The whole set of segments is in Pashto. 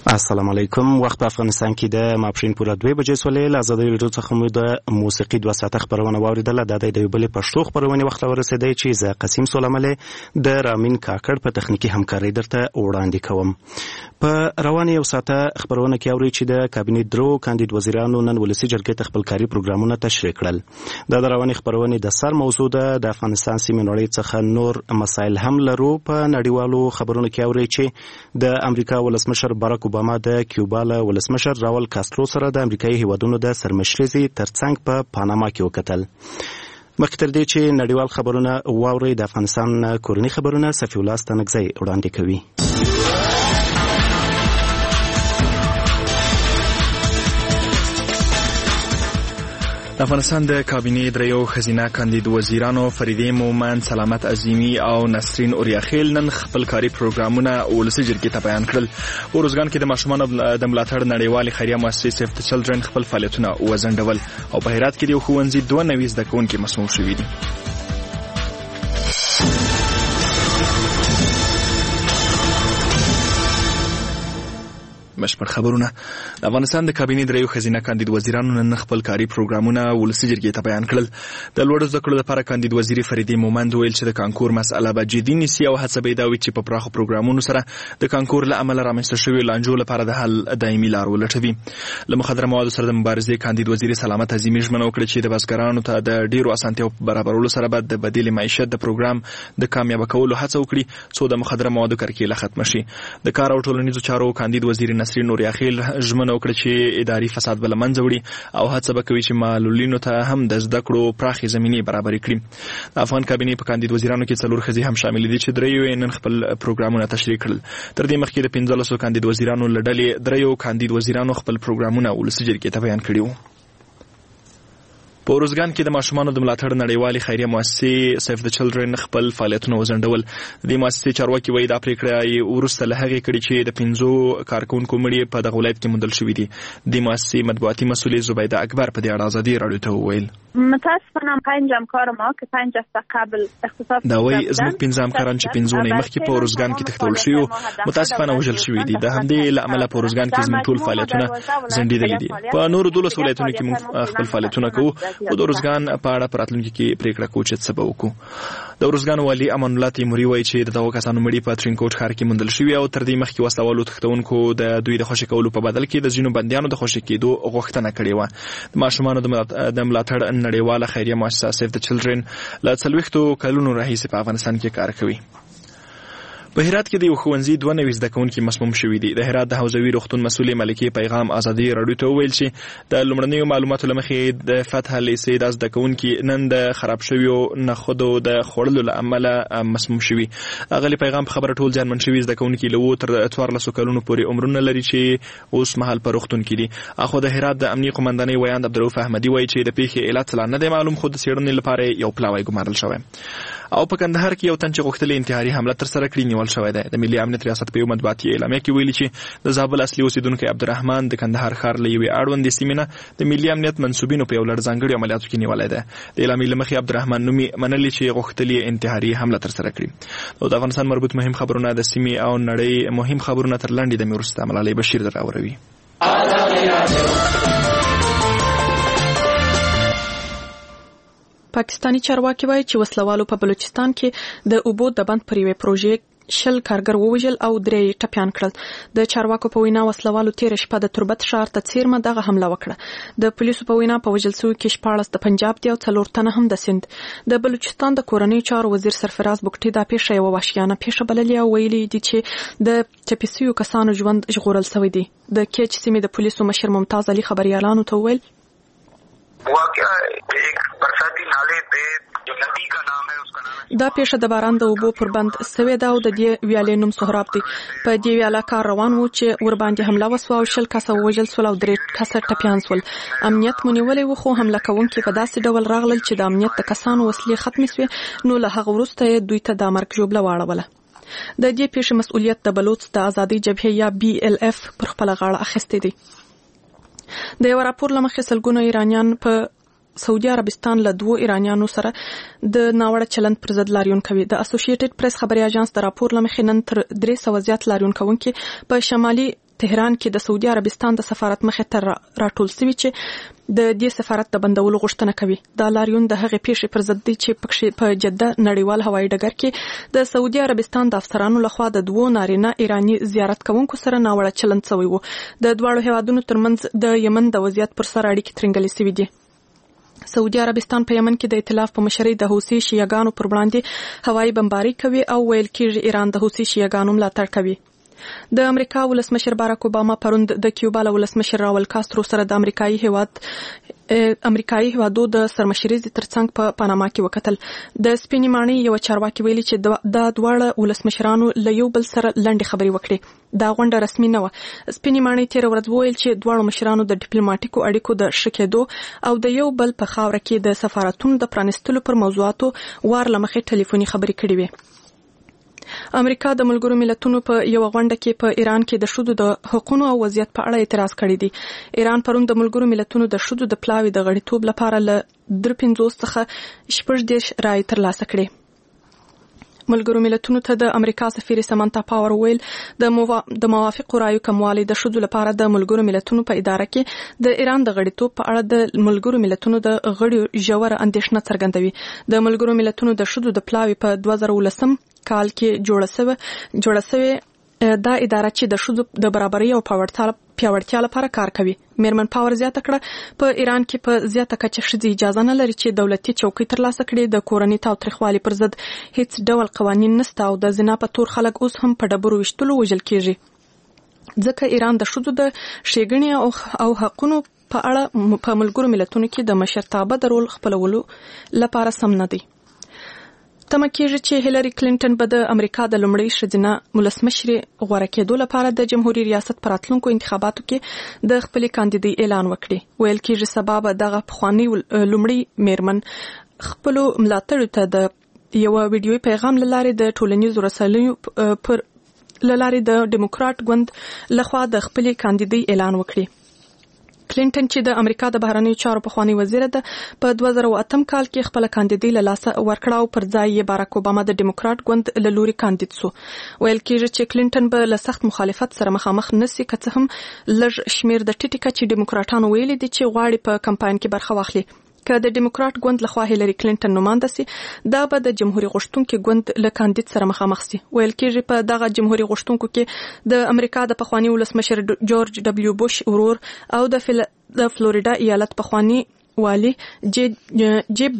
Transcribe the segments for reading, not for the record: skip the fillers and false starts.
السلام علیکم. وخت په افغانستان کې د ماپښین پوره 2 بجې سولې له ازادي راډیو څخه مو د موسیقي 2 ساعته خبرونه واوریدله. د یو بلې پښتو خبرونه وخت ورسېدی چې زه قسیم سولملې د رامین کاکړ په تخنیکی همکارۍ درته وړاندې کوم. په روانه یو ساعته خبرونه کې اوري چې د کابینې درو کاندید وزیرانو نن ولسی جرګې ته خپل کاري پروګرامونه تشریح کړل. د روانه خبرونه د سر موضوع د افغانستان سیمې نړۍ څخه نور مسایل هم لرو. په نړیوالو خبرونو کې اوري چې د امریکا ولسمشر باراک اوباما د کیوبا له ولسمشر راول کاسترو سره د امریکایي هیوادونو د سرمشرۍ ترڅنګ په پاناما کې وکتل. مخکې تر دې چې نړیوال خبرونه واوري د افغانستان کورني خبرونه صفی الله ستانکزی وړاندې کوي. د افغانستان د کابینې دریو ښځینه کاندید وزیرانو فریدې مومند، سلامت عظیمی او نسرین اوریاخیل نن خپل کاري پروګرامونه ولسي جرګې ته بیان کړل. په روزګان کې د ماشومانو د ملاتړ نړیوالې خیریه مؤسسې سیف د چلډرن خپل فعالیتونه وځنډول او په هرات کې د ښوونځي 2 نوي زده کوونکي مسموم شوي دي. بشپړ خبرونه. د افغانستان د کابینې دریو ښځینه کاندید وزیرانو نن خپل کاري پروګرامونه ولسي جرګې ته بیان کړل. د لوړو زده کړو لپاره کاندید وزیر فریدې مومند ویل چې د کانکور مسأله به جدي نیسي او هڅه به یې دا وي چې په پراخو پروګرامونو سره د کانکور له امله رامنځته شوي لانجو لپاره د حل دایمي لار ولټوي. له مخدره موادو سره د مبارزې کاندید وزیر سلامت عظیمی ژمنه وکړه چې د بزګرانو ته د ډیرو اسانتیاو برابرولو سره به د بدیل معیشت د پروګرام د کامیاب کولو هڅه وکړي څو د مخدره موادو کرکیله ختم شي. د کار او ټولنیزو چارو کاندید وزیر نسرین اوریاخیل ژمنه وکړه چې اداري فساد به له منځه وړي او هڅه به کوي چې معلولینو ته هم د زده کړو پراخې زمینې برابرې کړي. د افغان کابینې په کاندید وزیرانو کې 4 ښځې هم شامل دي چې دریو نن خپل پروګرامونه تشریح کړل. تر دې مخکې د 15 کاندید وزیرانو له ډلې دریو کاندید وزیرانو خپل پروګرامونه ولسي جرګې ته بیان کړي وو. په روزګان کې د ماشومانو د ملاتړ نړیوالې خیریه مؤسسې سیف د چلډرن خپل فعالیتونه وځنډول. د مؤسسې چارواکي وایي دا پریکړه وروسته له هغې کړې چې د 15 کارکونکو مړي په دغه ولایت کې موندل شوي دي. د مؤسسې مطبوعاتي مسؤل زبیده اکبر په دې اړه ازادي راډیو ته وویل متاسفانه 5 همکار ما که 5 هفته قبل اختصاص دا وایي زموږ 15 همکاران چې 15 نه مخکې په روزګان کې تښتول شوي متاسفانه وژل شوي دي. د همدې له امله په روزګان کې زموږ ټول فعالیتونه ځنډېدلي دي. په نورو 12 ولایتونو کې موږ خپل فعالیتونه کوو او د روزګان په اړه په راتلونکي کې پریکړه کوو چې څه به وکړو. د روزګان والي امان الله تیموري وایي چې د دغو کسانو مړي په ترینکوټ ښار کې موندل شوي او تر دې مخکې وسلوالو تښتونکو د دوی د خوشي کولو په بدل کې د ځینو بندیانو د خوشي کېدو غوښتنه کړې وه. د ماشومانو د ملاتړ نړیواله خیریه مؤسسه سیف د چلډرن له 40 کلونو راهیسې په افغانستان کې کار کوي. په هرات کې د یو ښوونځي 2 نوي زده کوونکي مسموم شوي دي. د هرات د حوزوي روغتون مسؤل ملکې پیغام ازادي راډیو ته وویل چې د لومړنیو معلوماتو له مخې د فتح لیسې د زده کوونکي نن د خراب شویو نخودو د خوړلو له امله مسموم شوي. اغلی پیغام په خبره ټول ځانمن شوي زده کوونکي له تر 14 کلونو پورې عمرونه لري چې اوس مهال په روغتون کې دي. اخو د هرات د امنیه قومندانۍ ویاند عبدالرؤف احمدي وایي چې د پیښې علت لا نه دی معلوم خو د څېړنې لپاره یو پلاوی ګمارل شوی. او په کندهار کې یو تن چې غوښتل انتحاري حمله تر سره کړي نیول شوی دی. د ملي امنیت ریاست په یو مطبوعاتي اعلامیه کې ویلي چې د زابل اصلي اوسیدونکی عبدالرحمن د کندهار ښار له یوې اړوندې سیمې نه د ملي امنیت منسوبینو په یو لړ ځانګړي عملیاتو کې نیولی دی. د اعلامیې له مخې عبدالرحمن نومي منلي چې غوښتل یې انتحاري حمله تر سره کړي. او د افغانستان مربوط مهم خبرونه د سیمې او نړۍ مهم خبرونه تر لنډې دمې وروسته ملالۍ بشیر راوروي. پاکستانی چارواکي وایي چې وسلوالو په بلوچستان کې د اوبو د بند پر یوې پروژې 10 کارګر ووژل او 3 ټپیان کړل. د چارواکو په وینا وسلوالو تیر شپه د تربت ښار ته څیرمه دغه حمله وکړه. د پولیسو په وینا په وژل شویو کې 14 د پنجاب دي او 4 تنه هم د سند. د بلوچستان د کورنیو چارو وزیر سرفراز بوکټي دا پیښه یوه وحشیانه پیښه بللې او ویلي دي چې د ټپي کسانو ژوند ژغورل شوی دی. د کیچ سیمې د پولیسو مشر ممتاز علي خبريالانو ته ویل واقعا ایک برساتی نالے پہ جو ندی کا نام ہے اس کا نام دا پیښه د باران د اوبو پر بند سوي دا او د دې ویالې نوم سهراب دی. په دې ویاله کار روان وو چې ور باندې حمله وسوه او 10 کسه وژل شول او 3 کسه ټپیان شول. امنیت مونیولې و خو حمله کوونکي په داسې ډول راغلل چې د امنیت د کسانو وسلې ختمې شوې نو له هغه وروسته دوی ته د مرګ ژوبله واړوله. د دې پیښې مسؤلیت د بلوچ د ازادي جبهې یا BLF پر خپل غاړه اخیستی دی. د یو راپور له مخې سلګونه ایرانیان په سعودي عربستان له 2 ایرانیانو سره د ناوړه چلند پر ضد لاریون کوي. د اسوسییټډ پریس خبري اژانس د راپور له مخې نن تر 300 زیات لاریون کوونکي په شمالي تهران کې د سعودي عربستان د سفارت مخې ته راټول شوی چې د دې سفارت د بندولو غوښتنه کوي. دا لاریون د هغې پیښې پر ضد دی چې پکې په جده نړیوال هوایي ډګر کې د سعودي عربستان د افسرانو لخوا د 2 نارینه ایرانی زیارت کوونکو سره ناوړه چلند شوی و. د دواړو هیوادونو ترمنځ د یمن د وضعیت پر سر اړیکې ترنګلې شوې دي. سعودي عربستان په یمن کې د ائتلاف په مشرۍ د حوثي شیعاګانو پر وړاندې هوایي بمباري کوي او ویل کېږي ایران د حوثي شیعاګانو ملاتړ کوي. د امریکا ولسمشر باراک اوباما پروند د کیوبا ولسمشر راول کاسترو سره د امریکایي هیوادو د سرمشریزې ترڅنګ په پاناما کې وکتل. د سپینې ماڼۍ یو چارواکي ویلي چې د دواړه ولسمشرانو له یو بل سره لنډې خبرې وکړې. دا غونډه رسمي نه و. سپینې ماڼۍ تېره ورځ وویل چې دواړو مشرانو د ډیپلوماټیکو اړیکو د ښه کېدو او د یو بل په خاوره کې د سفارتونو د پرانیستلو پر موضوعاتو وار له مخې ټلیفوني خبرې کړې وې. امریکا د ملګرو ملتونو په یو غونډه کې په ایران کې د ښځو د حقوقو او وضعیت په اړه اعتراض کړی دی. ایران پرون د ملګرو ملتونو د ښځو د پلاوي د غړیتوب لپاره له 53 څخه 14 رای ترلاسه کړې. ملګرو ملتونو ته د امریکا سفیر سمانتا پاور ویل د موافقو رایو کموالی د ښځو لپاره د ملګرو ملتونو په اداره کې د ایران د غړیتوب په اړه د ملګرو ملتونو د غړیو ژوره اندېښنه څرګندوي. د ملګرو ملتونو د ښځو د پلاوي په 2019 کال کې جوړه شوې دا اداره چې د ښځو د برابرۍ او پیاوړتیا لپاره کار کوي. میرمن پاور زیاته کړه په ایران کې په زیاته کچه ښځې اجازه نه لري چې دولتي چوکۍ ترلاسه کړي. د کورنۍ تاوتریخوالي پر ضد هیڅ ډول قوانین نشته او د زنا په تور خلک اوس هم په ډبرو ویشتلو وژل کیږي. ځکه ایران د ښځو د ښېګڼې او حقونو په اړه په ملګرو ملتونو کې د مشرتابه د رول خپلولو لپاره سم نه دی. تمه کېږي چې هیلری کلینټن به د امریکا د لومړۍ ښځینه ولسمشرې غوره کېدو لپاره د جمهوریت ریاست په راتلونکو انتخاباتو کې د خپلې کاندیدۍ اعلان وکړي. ویل کېږي سبا به دغه پخوانۍ لومړۍ میرمن خپلو ملاتړو ته د یو ویډیويي پیغام له لارې د ټولنیزو رسنیو پر لارې د ډیموکرات ګوند لخوا د خپلې کاندیدۍ اعلان وکړي. کلینټن چې د امریکا د بهرنیو چارو پخوانی وزیر ده په 2008 کال کې خپل کاندیدۍ له لاسه ورکړه او پر ځای یې باراک اوباما د ډیموکرات ګوند له لوري کاندید شو. ویل کېږي چې کلینټن به له سخت مخالفت سره مخامخ نشي که څه هم لږ شمیر د ټیټی کچې ډیموکراټانو ویلي دي چې غواړي په کمپاین کې برخه واخلي. که د ډیموکرات ګوند لخوا هیلری کلینټن نومانده سي دا به د جمهوریت غوښتونکو ګوند له کاندید سره مخامخ سي. ویل کېږي په دغه جمهوریت غوښتونکو کې د امریکا د پخوانی ولسمشر جورج ډبلیو بوش ورور او د فلوریډا ایالت پخوانی والی جیب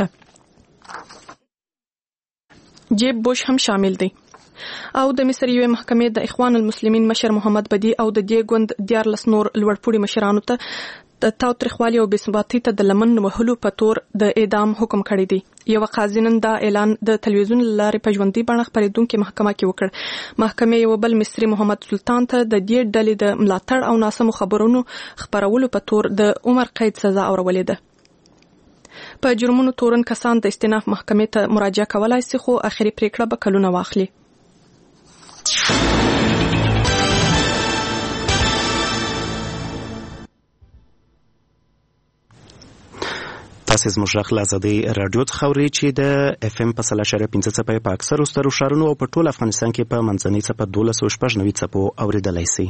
بوش هم شامل دی. او د مصر یوې محکمې د اخوان المسلمین مشر محمد بدی او د دې ګوند 14 نور لوړپوړي مشرانو ته د تاوتریخوالي او بېثباتۍ ته د لمن وهلو په تور د اعدام حکم کړی دی. یو قاضي نن دا اعلان د تلویزیون لارې په ژوندۍ بڼه خپرېدونکې محکمه کې وکړ. محکمې یو بل مصري محمد سلطان ته د دې ډلې د ملاتړ او ناسمو خبرونو خپرولو په تور د عمر قید سزا اورولې ده. په جرمونو تورن کسان د استئناف محکمې ته مراجعه کولای شي خو اخري پریکړه به کلونه واخلي. تاسو زموږ غږ له آزادۍ راډیو څخه اورئ چې د اف ام په 0.5 څپې په اکثرو سترو ښارونو او په ټول افغانستان کې په منځنۍ څپه 1290 څپو اوریدلای شئ.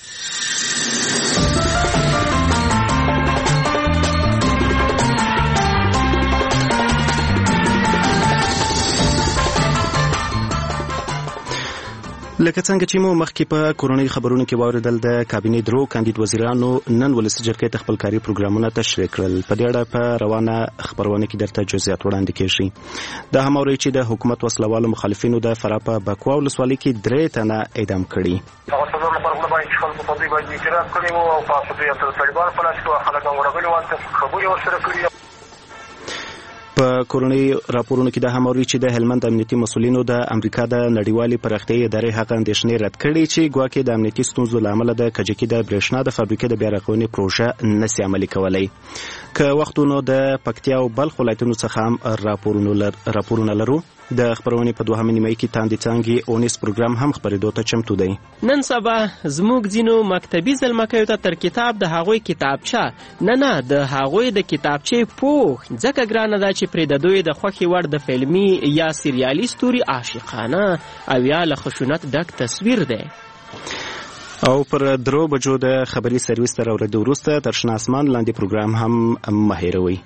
لکه څنګه چې مو مخکې په کورونی خبرونو کې واوریدل د کابینې درو کاندید وزیرانو نن ولسي جرګې ته خپل کاري پروګرامونه تشریح کړل. په دې اړه په روانه خبرونه کې درته جزئیات وړاندې کیږي. دا هم اوري چې د حکومت وسلوالو مخالفینو د فراه په بکوا ولسوالۍ کې 3 تنه اعدام کړي. هغه څه په خپل باندې خپل په دې باندې اعتراض کړی وو او په دې سره طالبان په لاس کې خلک ورغلي وو خبري ورسره کړی. په کورونی راپورونو کې د هماوري چې د هلمند امنیتي مسولینو د امریکا د نړیوالي پراختیايي ادارې حق اندېښنې رد کړې چې ګواکې د امنیتي ستونزو لامل د کجکي د برېښنا د فابریکې د بیا رغونې پروژه نسي عملي کولای. که وختونو د پکتیا او بلخ ولایتونو څخه هم راپورونه لرو. د خبرونې په 2 نیمه کې تاندې څنګه اونیس پروګرام هم خبرېدو ته چمتو دی. نن سبا زموږ ځینو مکتبي زلمکیو ته تر کتاب د هغوی کتابچه نه د هغوی د کتابچې پوښ ځکه ګرانه ده چې پرې د دوی د خوښې وړ د فلمي یا سریالي ستوري عاشقانه او یا له خشونت ډک تصویر دی. او پر 3 بجو د خبري سرویس تر اورېدو وروسته تر شنه اسمان لاندې پروګرام هم مه هېروئ.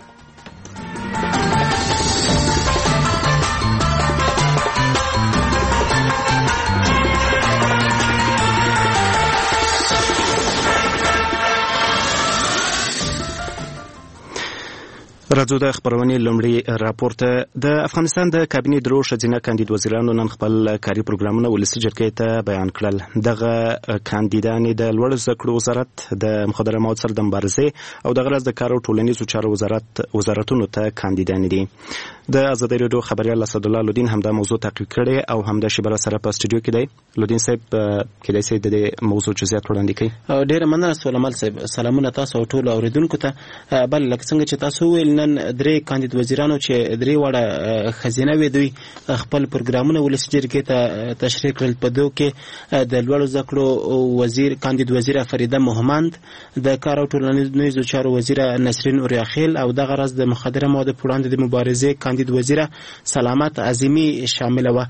راځو د خبرونې لومړی راپورته. د افغانستان د کابینې درو ښځینه کاندید وزیرانو نن خپل کاري پروګرامونه ولسي جرګې ته بیان کړل. دغه کاندیدانې د لوړ زده کړو وزارت، د مخدره موادو سره د مبارزې او د غرض د کار او ټولنیزو چارو وزارتونو ته کاندیدانې دي. د ازادي راډیو خبريال اسدالله لودین هم دا موضوع تعقیب کړي او هم د شبره سره په استودیو کې دی. لودین صاحب کله چې د موضوع جزئیات وړاندې کړي. ډیره مننه سولمل صاحب. سلامونه تاسو ټول اوریدونکو ته. بل لکه څنګه چې تاسو ویل نن 3 کاندید وزیرانو چې 3 وړه خزینه وي دوی خپل پروګرامونه ولسي جرګې ته تشریح کړل. په دوی کې د لوړ زده کړو وزیر کاندید وزیره فریده محمد، د کار او ټولنیزو چارو وزیره نسرین اوریاخیل او د غرض د مخدره موادو پر وړاندې د مبارزې کاندید وزیره سلامت عظیمی شامل و.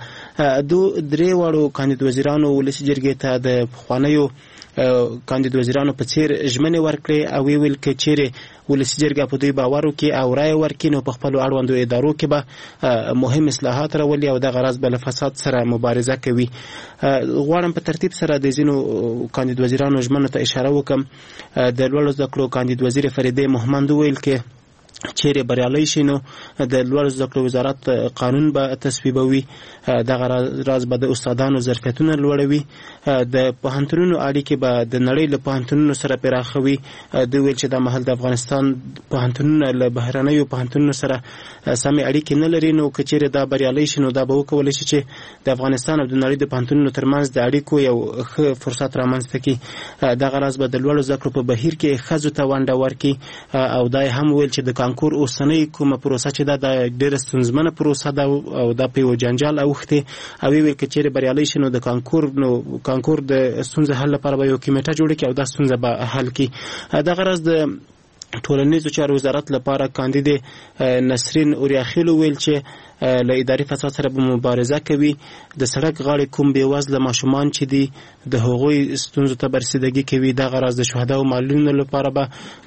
3 وړو کاندید وزیرانو ولسي جرګې ته د پخوانیو کاندید وزیرانو په څیر ژمنې ورکړې او ویل کې چیرې ولسي جرګه په دوی باور وکړي او رای ورکړي نو په خپل اړوندو ادارو کې به مهم اصلاحات راولي او د غرض بل فساد سره مبارزه کوي. غواړم په ترتیب سره د ځینو کاندید وزیرانو ژمنو ته اشاره وکم. د لوړ زده کړو کاندید وزیر فریده محمد ویل کې چیرې بریالي شي نو د لوړ زده کړو وزارت قانون به تصویبوي. دغه راز به د استادانو ظرفیتونه لوړوي. د پوهنتونونو اړیکې به د نړۍ له پوهنتونونو سره پراخوي. دوی ویل چې د مهال د افغانستان پوهنتونونه له بهرنیو پوهنتونونو سره سمې اړیکې نه لري نو که چیرې دا بریالي شي نو دا به وکولی شي چې د افغانستان او د نړۍ د پوهنتونونو ترمنځ د اړیکو یو ښه فرصت رامنځته کړي. دغه راز به د لوړ زده کړو په بهیر کې ښځو ته ونډه ورکړي او دا هم ویل چې د کانکور اوسنۍ کومه پروسه چې دا د ډېره ستونزمنه پروسه ده او دا په یو جنجال اوښتې او ویل که چیرې بریالي شي نو د کانکور د ستونزې حل لپاره به یو کمیټه جوړه کړي او دا ستونزه به حل کړي. دغه راز د ټولنیزو چارو وزارت لپاره کاندید نسرین اوریاخیل ویل چې له اداري فساد سره به مبارزه کوي. د سړک غاړې کوم بېوزله ماشومان چې دي د هغوی ستونزو ته برسېدګي کوي. دغه راز د شهدا او معلولینو لپاره به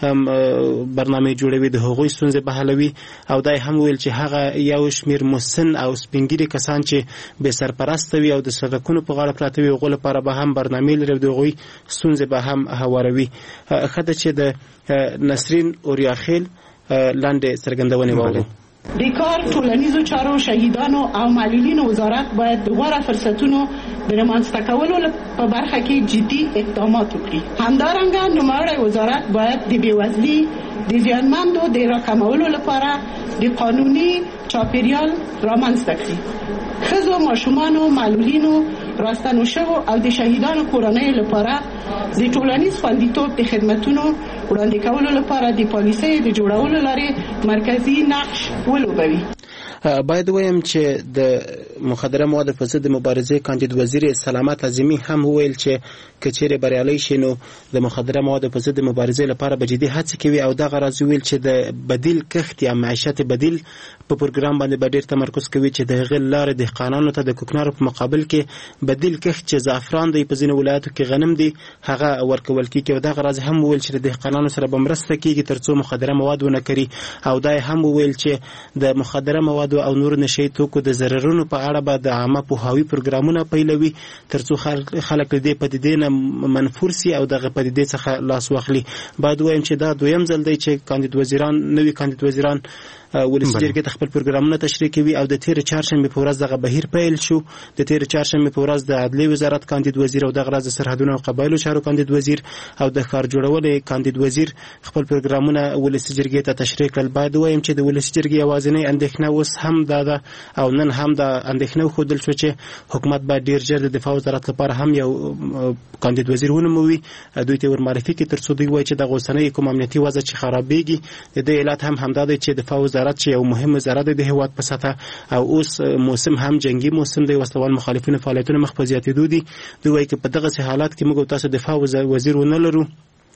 برنامې جوړوي، د هغوی ستونزې به حلوي او دا هم ویل چې هغه یو شمېر مسن او سپینګیري کسان چې بې سرپرسته وي او د سړکونو په غاړه پراته وي هغو لپاره به هم برنامې لري او د هغوی ستونزې به هم هواروي. ښه ده چې د نسرین اوریاخیل لاندې څرګندونې واورو. د کار ټولنیزو چارو شهیدانو او معلولینو وزارت باید د غوره فرصتونو د رامنځته کولو په برخه کې جدي اقدامات وکړي. همدارنګه نوموړی وزارت باید د بېوزلي د زیانمندو د راکمولو لپاره د قانوني چاپیریال رامنځته کړي. ښځو، ماشومانو، معلولینو، راستنو شوو او د شهیدانو کورنیو لپاره د ټولنیز خوندیتوب د خدمتونو وړاندې کولو لپاره د پالیسۍ د جوړولو لارې مرکزي نقش ولوبوي. باید وایم چې د مخدره موادو په ضد مبارزې کاندید وزیر سلامت عظیمی هم ویل چې کچېرې بریالي شي نو د مخدره موادو په ضد مبارزې لپاره به جدي هڅې کوي او دغه راز ویل چې د بدیل کښت یا معیشت بدیل په پروګرام باندې به ډېر تمرکز کوي چې د هغې لارې دهقانانو ته د کوکنارو په مقابل کې بدیل کښت چې زعفران دی په ځینو ولایاتو کې غنم دی هغه ورکول کېږي او دغه راز هم ویل چې د دهقانانو سره به مرسته کېږي تر څو مخدره مواد ونه کړي او دا هم ویل چې د مخدره موادو او نور نشي توکو د ضررونو په اړه به د عامه پوهاوي پروګرامونه پیلوي تر څو خلک دې پدیدې نه منفور سي او دغه پدیدې څخه لاس واخلي. باید وایم چې دا دویم ځل دی چې نوي کاندید وزیران ولسي جرګې ته خپل پروګرامونه تشریح کوي او د تیر چهارشنبې په ورځ دغه بهیر پیل شو. د تیر چهارشنبې په ورځ د عدلیې وزارت کاندید وزیر او دغه ورځ د سرحدونو او قبایلو چارو کاندید وزیر او د ښار جوړونې کاندید وزیر خپل پروګرامونه ولسي جرګې ته تشریح کړل. باید وایم چې د ولسي جرګې یوازینۍ اندېښنه اوس هم دا ده او نن هم دا اندېښنه وښودل شو چې حکومت باید ډېر ژر د دفاع وزارت لپاره هم یو کاندید وزیر ونوموي، دوی ته ورمعرفي کړي تر څو دوی وایي چې دغه اوسنۍ کوم امنیتي وضع چې خرابېږي د دې علت هم همدا دی چې دفاع وزارت چې یو مهم وزارت دی د هېواد په سطحه او اوس موسم هم جنگي موسم دی، وسلوال مخالفینو فعالیتونه مخ په زیاتېدو دي. دوی وایي چې په دغسې حالات کې موږ تاسو دفاع وزیر ونه لرو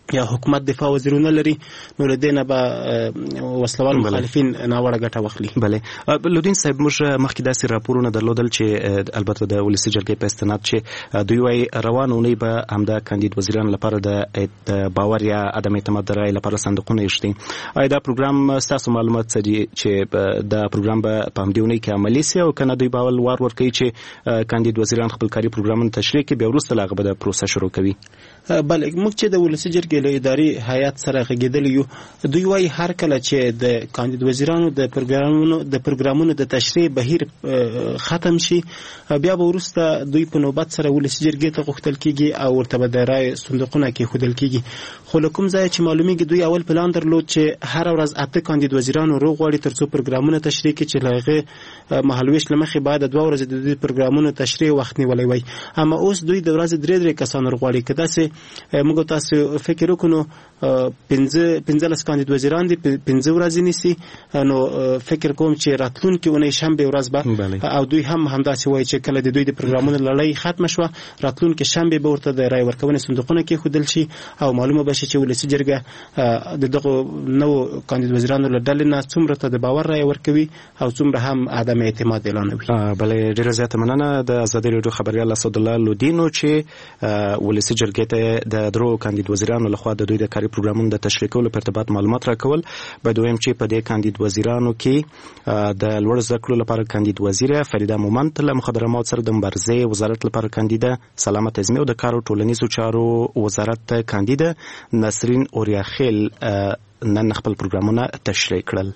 یا حکومت دفاع وزیرونه لري نو لدينا به وسلوال مخالفین ناوړه ګټه واخلي. بله لودین صاحب موږ مخکې داسې راپورونه درلودل چې البته د ولسي جرګې په استناد چې دوی وايي روان اونۍ به همدا کاندید وزیرانو لپاره د باور یا عدم اعتماد د رایې لپاره صندوقونه ایښدي. آیا دا پروګرام ستاسو معلومات څه دي چې دا پروګرام به په همدې اونۍ کې عملي سي او کنه دوی به وار ورکوي چې کاندید وزیران خپل کاري پروګرامونه تشریح کړي بیا وروسته له هغه به د پروسه شروع کوي؟ بله موږ چې د ولسي جرګې له اداري هیئت سره غږېدلي یو دوی وايي هر کله چې د کاندید وزیرانو د پروګرامونو د تشریح بهیر ختم شي بیا به وروسته دوی په نوبت سره ولسي جرګې ته غوښتل کیږي او ورته به د رایې صندوقونه کېښودل کیږي. خو له کوم ځایه چې معلومیږي دوی اول پلان درلود چې هر ورځ 8 کاندید وزیرانو روغ غواړي ترڅو پروګرامونه تشریح کړي چې له هغې مهالویش له مخې باید 2 ورځې د دې پروګرامونو تشریح وخت نیولی وای. اما اوس دوی د ورځې 3 کسان روغواړي که داسې موږ تاسو فکر وکړو 15 کاندید وزیران دي 15 ورځې نیسي نو فکر کوم چې راتلونکي اونۍ شنبه ورځ به او دوی هم همداسې وایي چې کله د دوی د پروګرامونو لړۍ ختم شوه راتلونکي شنبه به ورته د رای ورکونې صندوقونه کېښودل شي او معلومه به شي چې ولسي جرګه د دغه نو کاندید وزیرانو له ډلې نه څومره ته د باور رای ورکوي او څومره هم عدم اعتماد اعلانوي. بله ډېره زیاته مننه د ازادي راډیو خبریال اسدالله لودینو چې ولسي جرګې ته د درو کاندید وزیرانو لخوا د دوی د کاري پروګرامونو د تشریح کولو په ارتباط معلومات راکول. باید ووایم چې په دې کاندید وزیرانو کې د لوړ زده کړو لپاره کاندید وزیره فریده مومند له مخابرات سره د مبارزې وزارت لپاره کاندیده سلامت ازمی او د کار او ټولنیزو چارو وزارت کاندیده نسرین اوریاخیل نن خپل پروګرامونه تشریح کړل.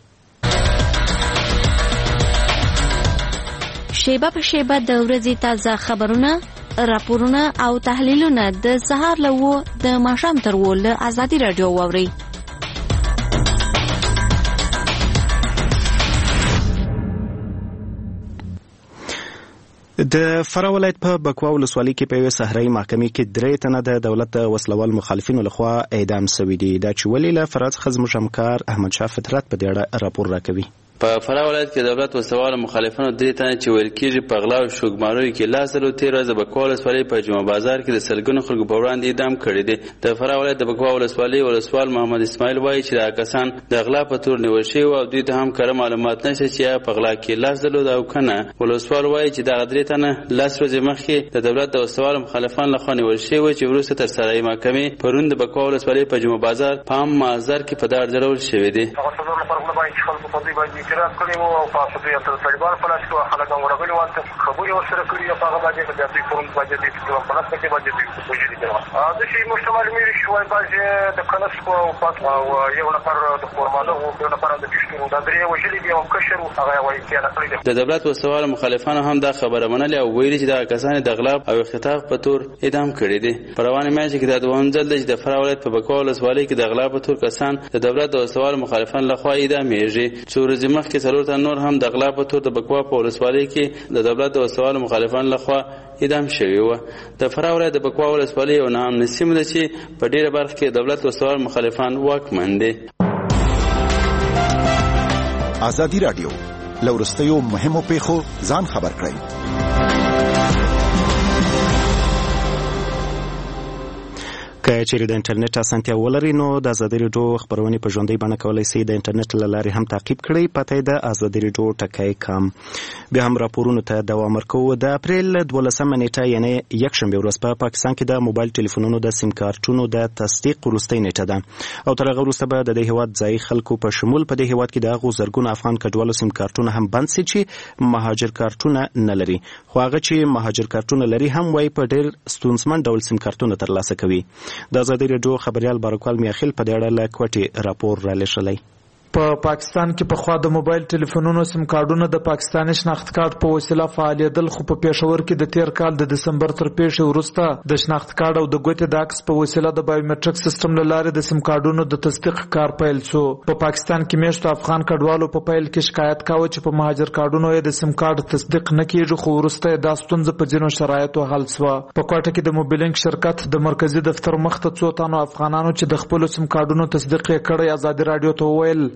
شیبه په شیبه د ورځې تازه خبرونه راپورونه او تحلیلونه د سهار له د ماښام تر له ازادي راډیو واوري. د فراه ولایت په بکوا ولسوالۍ کې په یوه صحرایي محکمې کې 3 تنه د دولت د وسلوال مخالفینو لخوا اعدام شوي دي. دا چې ولې له فراه څخه زموږ همکار احمد شاه فطرت په دې اړه راپور راکوي. په فراه ولایت کې دولت وسوال مخالفانو 3 تنه چې ویل کېږي په غلا او شوګماروي کې لاس درلود 13 د بکوا ولسوالۍ په جمعه بازار کې د سلګونو خلکو په وړاندې اعدام کړي دي. د فراه ولایت د بکوا ولسوالۍ ولسوال محمد اسماعیل وایي چې دا کسان د غلا په تور نیول شوي او دوی ته هم کره معلومات نشته چې په غلا کې لاس درلود او کنه. ولسوال وایي چې دا 3 تنه لاس ورځې مخکې د دولت د وسوال مخالفان لخوا نیول شوي چې وروسته تر سرای محکمې پرون د بکوا ولسوالۍ په جمعه بازار په مازار کې په دار ځړول شوي دي. پاسو دوی تر طالبان په لاس کې خلک هم ورغلي وو خبرې ورسره کړي او هغه باندې د دوی پرون باندې د پلاس کې باندې دوی وجودي کړو. د شي مشتمل مې شو باندې د کلس په پات او یو نفر د فورماله او یو نفر د پښتون د درې وجلي دی او کشر هغه وایي چې نه د دولت وسوال مخالفانو هم دا خبره منلې او ویلي چې دا کسان د غلا او اختطاف په تور اعدام کړي دي. پروانه میاشت کې د دوهم ځل د فراه ولایت په بکوا ولسوالۍ کې د غلا په تور کسان د دولت د وسوال مخالفان لخوا اعدامېږي. څو ورځې مخکې څلور تن نور هم د غلا په تور د بکوا په ولسوالۍ کې د دولت د وسوال مخالفان لخوا اعدام شوي وو. د فراه ولایت د بکوا ولسوالۍ یو نام سیمه ده چې په ډیره برخه کې دولت وسوال مخالفان واکمن دي. ازادي راډیو لورستیو مهمو پیښو ځان خبر کړئ. که چیرې د انټرنیټ اسانتیا ولري نو د ازادي راډیو خبرونه په ژوندۍ بڼه کولای شئ. د انټرنیټ له لارې هم تعقیب کړئ. پته د ازادي راډیو ټکی کام. بیا هم راپورونو ته دوام ورکوو. د اپریل 12 نیټه یعنی یکشنبه ورځ په پاکستان کې د موبایل ټلیفونونو د سیم کارتونو د تصدیق وروستۍ نیټه ده او تر هغه وروسته به د دې هیواد ځایي خلکو په شمول په دې هیواد کې د هغو زرګونو افغان کډوالو سیم کارتونه هم بند شي چې مهاجر کارتونه نه لري. خو هغه چې مهاجر کارتونه لري هم وایي په ډېر ستونزمن ډول سیم کارتونه ترلاسه کوي. د ازادي راډیو خبريال بارکوال میاخیل په دې اړه له کوټي راپور را لېږلی. په پاکستان کې په خوا د موبایل ټلیفونونو سیم کارډونو د پاکستاني شناخت کارت په وسیله فعالیدل، خو په پېښور کې د تیر کال د دسمبر تر پیښې وروسته د شناخت کارت او د ګوتې د عکس په وسیله د بایومټریک سیستم له لارې د سیم کارډونو د تصدیق کار پیل شو. په پاکستان کې میشتو افغان کډوالو په پیل کې شکایت کاوه چې په مهاجر کارډونو یې د سیم کارت تصدیق نه کیږي، خو وروسته دا ستونزه په ځینو شرایطو حل شوه. په کوټه کې د موبیلینګ شرکت د مرکزی دفتر مخ ته څو تنو افغانانو چې د خپل سیم کارډونو تصدیق یې کړی ازادي راډیو ته وویل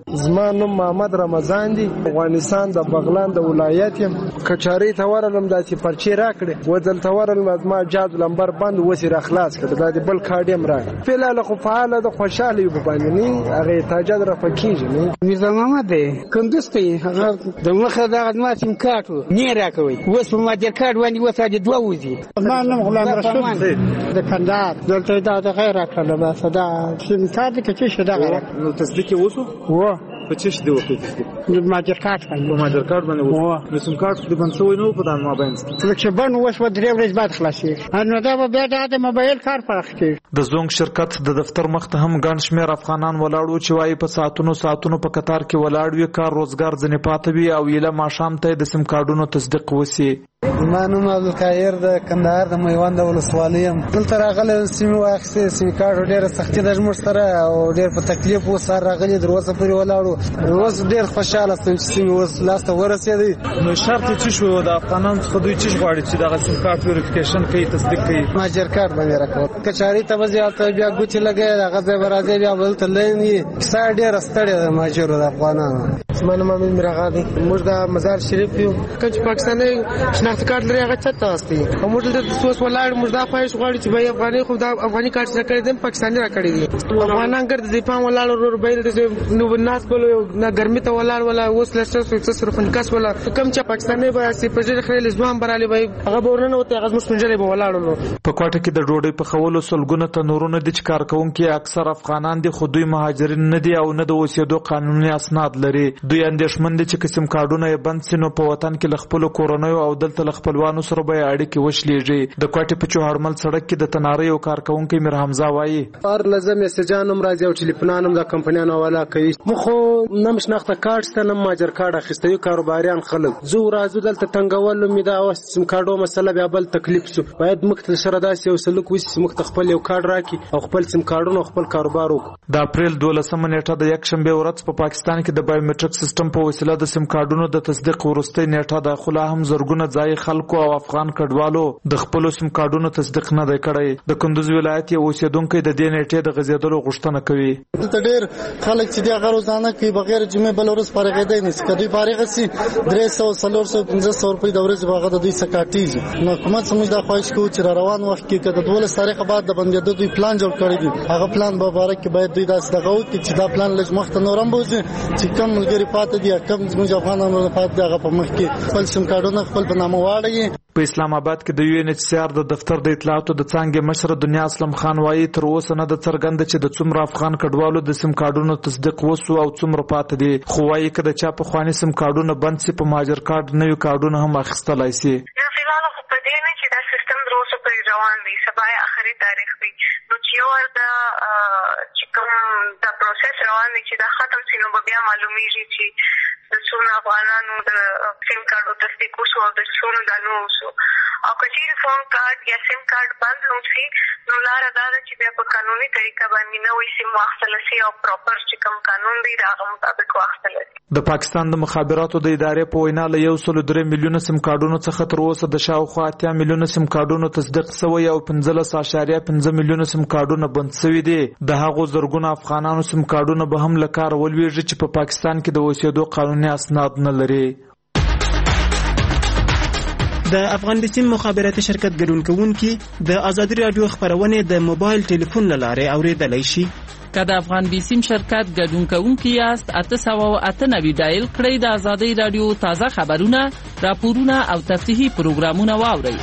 زما نوم محمد رمضان دی، افغانستان د بغلان د ولایت یم. کچاري ته ورلم داسې پرچې راکړې و دلته ورلم ما جاد لمبر بند وسی را خلاص کړ دا بل کاډیم را فعلا خو فعال د خوشاله یو باندې نه هغه تاجد را پکېږي نه میرزا محمد کندوز ته هغه د مخه د خدمات سیم کارت نه راکوي وس په ماجر کارت باندې وساده دوه وزي ما نوم غلام رشید د کندهار دلته دا غیر کړل بس دا سیم کارت کې څه دا غیر نو تصدیق وسو و په څه شي دی وکړي د ماجر کارت باندې ماجر کارت باندې وسو نو سیم کارت د بنسوي نو په دان ما باندې چې بن وس و درې ورځې بعد خلاصي نو دا به د موبایل کار پرخ کې د زونګ شرکت د دفتر مخ ته هم ګڼ شمېر افغانان ولاړو چې وايي په ساعتونو په قطار کې ولاړ وي کار روزګار ځنې پاتې وي او یله ماښام ته د سیم کارډونو تصدیق وسی. ما نوم عبدالقاهر د کندهار د میوند ولسوالۍ یم. دلته راغلی سیم واخیستې سیم کارت ډېره سختي ده زموږ سره او ډېر په تکلیف وسره راغلي تر اوسه پورې ولاړو. اوس ډېر خوشحاله سم چې سیم اوس لاسته ورسېدی. نو شرط څه شو د افغانانو څخه دوی څه غواړي چې دغه سیم کارت ویریفیکیشن کوي تصدیق کوي ماجر کارت باندې راکړه کچاري ته وځي بیا ګوتې لګي هغه ځای به راځي بیا بلته لیني کیسه ډېره ستړې ده ماجرو د افغانانو. زما نوم امین میرغا دی. موږ د مزار شریف یو کوم پاکستاني شناخت کارت لري هغه چته واسطي موږ د سوس ولاړ موږ دا خواهش غواړو چې به افغاني خو د افغاني کارت سره کړی د پاکستاني را کړی دي افغانان ګرځي د پام ولاړ ور بیل د نو ناس بلو نه ګرمي ته ولاړ ولا اوس لسته صرف انکاس ولا کوم چې پاکستاني به سي پرځل خلل ځوان براله وي هغه ورننه وته هغه مسنجلې به ولاړ. په کوټه کې د ډوډۍ په خولو سلګونه تنورونه د کار کوونکي اکثر افغانان دي خو دوی مهاجرین نه دي او نه د اوسېدو قانوني اسناد لري. دوی اندېښمن دي چې قسم کارډونه یې بند سي نو په وطن کې ل خپل کورونیو او دلته ل خپلوانو سره به اړیکې وشلېږي. د کوټې په چوهړمل سړک کې د تناري او کارکونکو میر حمزه وایي هر لازم مسجانم راځي او ټلیفونانم د کمپنیانو والا کوي مخ نو مشناخته کارت ته نم ماجر کارت اخیستي کاروباریان خلک زو راځو دلته تنګول مې دا اوس سم کارډو مسله بیا بل تکلیف سو باید مخته سره داسې یو سلوک وسی مخته خپل یو کارت راکي او خپل سم کارډونو خپل کاروبار وکړي. د اپریل 12 نیټه د یک شنبه ورځ په پاکستان کې د بایومټریک سیستم په وسیله د سیم کارډونو د تصدیق ورستۍ نیټه د خلا هم زرګونه ځای خلکو او افغان کډوالو د خپل سیم کارډونو تصدیق نه دی کړی. د کندوز ولایت یو اوسیدونکو د دې نیټې د غزیدلو غوښتنه کوي. دلته ډېر خلک چې د غروزانه کوي بغیر جمعې بل ورځ فارغېدای نه سي کدی فارغ سي 300 روپۍ د ورځې باغ د دوی سکاټیږي. نو کومه سمج د خواهش کوي چې روان وخت کې کده 12 تاریخ بعد د بندیدو دوی پلان جوړ کړی دی هغه پلان به باره کې باید دوی داسې دغه وکړي چې دا پلان لږ مخته نورم بوزي چې کم ملګری پاتې دي کم زموږ افغانانو پاتې دي هغه په مخ کې خپل سیم کارډونه خپل په نامه واړي. په اسلام آباد کې د یو ان ایچ سی آر د دفتر د اطلاعاتو د څانګې مشر دنیا اسلم خان وایي تر اوسه نه د څرګند چې د څومره افغان کډوالو د سیم کارډونو تصدیق وسو او څومره پاتې دي خو وایي کله چې په خواني سیم کارډونه بند سي په ماجر کارت نوي کارډونه هم اخیستلای سي. فلانو په دې نه چې دا سیستم دروسه پر روان دی سبا اخري تاریخ دی نو چې ور دا چې کوم دا پروسس روان دی چې دا ختم شي نو بیا معلومیږي چې د څومره افغانانو د سیم کارت تصدیق وسو او د څومره د نو وسو او کچې فون کارت یا سیم کارت بند هم شي نو لاره دا ده چې بیا په قانوني طریقه باندې نوې سیم واخیستل شي او پراپر چې کوم قانون دی د هغه مطابق واخیستل شي. د پاکستان د مخابراتو د ادارې په وینا له 1.3 میلیونه سیم کارډونو څخه تر اوسه د شاوخوا 8 میلیونه سیم کارډونو تصدیق شوی او 15.5 میلیونه سیم کارډونه بند شوي دي. د هغو زرګونه افغانانو سیم کارډونه به هم له کار ولویږي چې په پاکستان کې د اوسېدو قانوني اسناد نه لري. د افغان د سیم مخابراتي شرکت ګډون کوونکي د ازادي رادیو خبرونه د موبایل ټلیفون لاره اوریدلای شي. که د افغان د سیم شرکت ګډون کوونکي یاست 898 ډایل کړئ د ازادي رادیو تازه خبرونه راپورونه او تفصیلي پروګرامونه واورئ.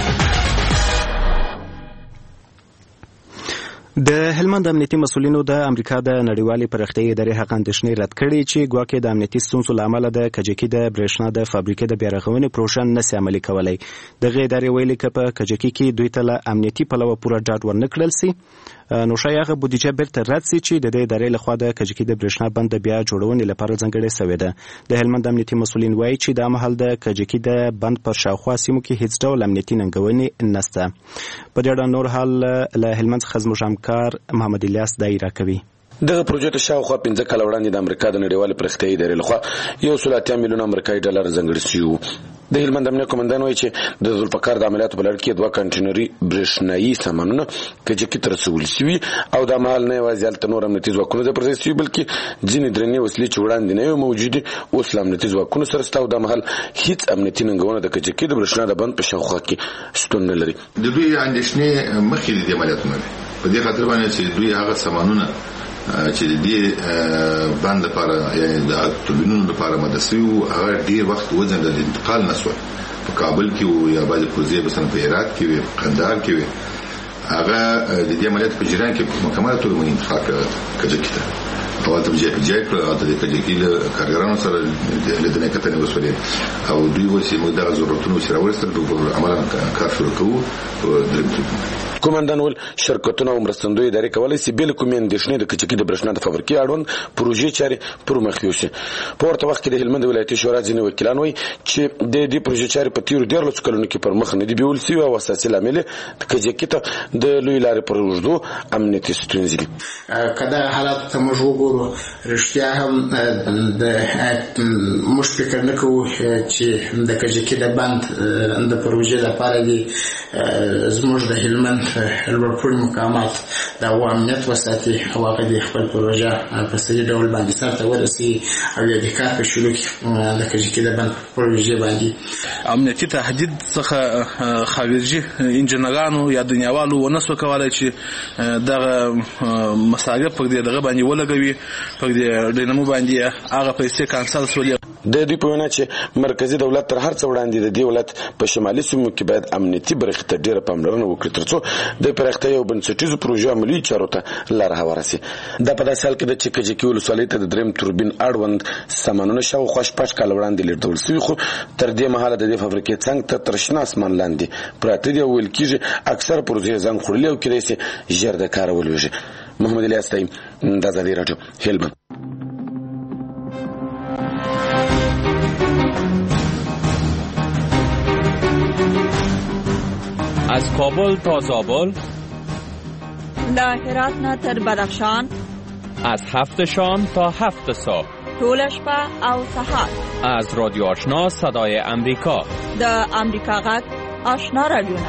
د هلمند امنیتي مسولینو د امریکا د نړیوالې پرختیايي ادارې هغه اندېښنې رد کړې چې ګواکې د امنیتي ستونزو له امله د کجکي د برېښنا د فابریکې د بیارغونې پروژه نسي عملي کولی. دغه ادارې ویلي که په کجکي کې دوی ته له امنیتي پلوه پوره ډاډ ورنه کړل سي نو شاید هغه بودیجه بیرته رد سي چې د دې ادارې لخوا د کجکي د برېښنا بند بیا جوړونې لپاره ځانګړې شوې ده. د هلمند امنیتي مسولین وایي چې د مهال د کجکي د بند پر شاوخوا سیمو کې هیڅ ډول امنیتي ننګونې نشته. په دې اړه نور حال له هلمند څخه زموږ همکار محمد الیاس دایره کوي. دغه پروژې ته شاوخوا 15 کال وړاندې د امریکا د نړیوالې پرختیایي ادارې لخوا 180 میلیون امریکایي ډالر ځانګړي شوي وو. د هلمند امنیه قومندان وایي چې د ذوالفقار د عملیاتو په لړ کې 2 کانټینري برېښنایي سامانونه کجکي ته رسول شوي او دا مهال نه یوازې هلته نور امنیتي ځواکونه ځای پر ځای شوي بلکې ځینې درنې وسلې چې وړاندې نه وې موجودې اوس له امنیتي ځواکونو سره شته او دا مهال هیڅ امنیتي ننګونه د کجکي د برېښنا د بند په شاوخوا کې شتون نه لري. د دوی اندېښنې مخکې د دې عملیاتونه دي په دې خاطر باندې چې دوی هغه سامانونه چې د دې بند لپاره یا د توربینونو لپاره مدرسې وو هغه ډېر وخت وځنډ د انتقال نشو په کابل کې وو یا بعضې پروژې مثلا په هرات کې وي په قندهار کې وي هغه د دې عملیاتو په جریان کې په مکمله توګه موږ انتقال کړ کجکي ته او هلته مو جای کړ او د کجکي له کارګرانو سره لیدنې کتنې وشولې او دوی وایي چې موږ دغه ضرورتونه ورسره راوستل عملا کار شروع کوو. کومندان ول شرکتونه او مرستندوی ادارې کولای شي بل کومې اندېښنې د کچکي د برېښنا د فابریکې اړوند پروژې چارې پر مخ یوسي. په ورته وخت کې د هلمند ولایتي شورا ځینې وکیلان وایي چې د دې پروژې چارې په تیرو 14 کلونو کې پر مخ نه دي بیول شوي او اساسي لامل د کجکي ته د لوی لارې پر اوږدو امنیتي ستونزې دي. که دغه حالاتو ته موږ وګورو رښتیا هم موږ فکر نه کوو چې د کجکي د بند د پروژې لپاره دي زموږ د هلمند لوړپوړي مقامات د امنیت وساتي او هغه د خپل پروژه په صحیح ډول باندې سرته ورسي او د کار په شروع کې د کجکي د بند پروژې باندې امنیتي تهدید څخه خارجي انجنیرانو یا دنیاوالو ونسو کولای چې دغه مساله په دغه باندې ولګوي په دې ډینامو باندې هغه پیسې کانسل شولې. د دې په وینا چې مرکزی دولت تر هر څه وړاندې د دې ولایت په شمالي سیمو کې باید امنیتي برخه ته ډیره پاملرنه وکړي ترڅو د پراختیا او بنسټیزو پروژو عملي چارو ته لار هواره شي. دا په داسې حال کې د کجکي ولسوالۍ ته د دریم توربین اړوند سامانونه شاوخوا 5 کال وړاندې لیږدول شوي خو تر دې مهاله د دې فابریکې څنګ ته تر شنه اسمان لاندې پراته دي او ویل کېږي اکثر پروژې ځان خوړلې او کېدای شي ژر د کاره ولوېږي. محمد الیاس تایم د ازادي راډیو هلمند. از کابل تا زابل، له هرات نه تر بدخشان، از 7 شام تا 7 صبح، طول شپه او سحر، از رادیو آشنا صدای امریکا، د امریکا غږ آشنا رادیوونه.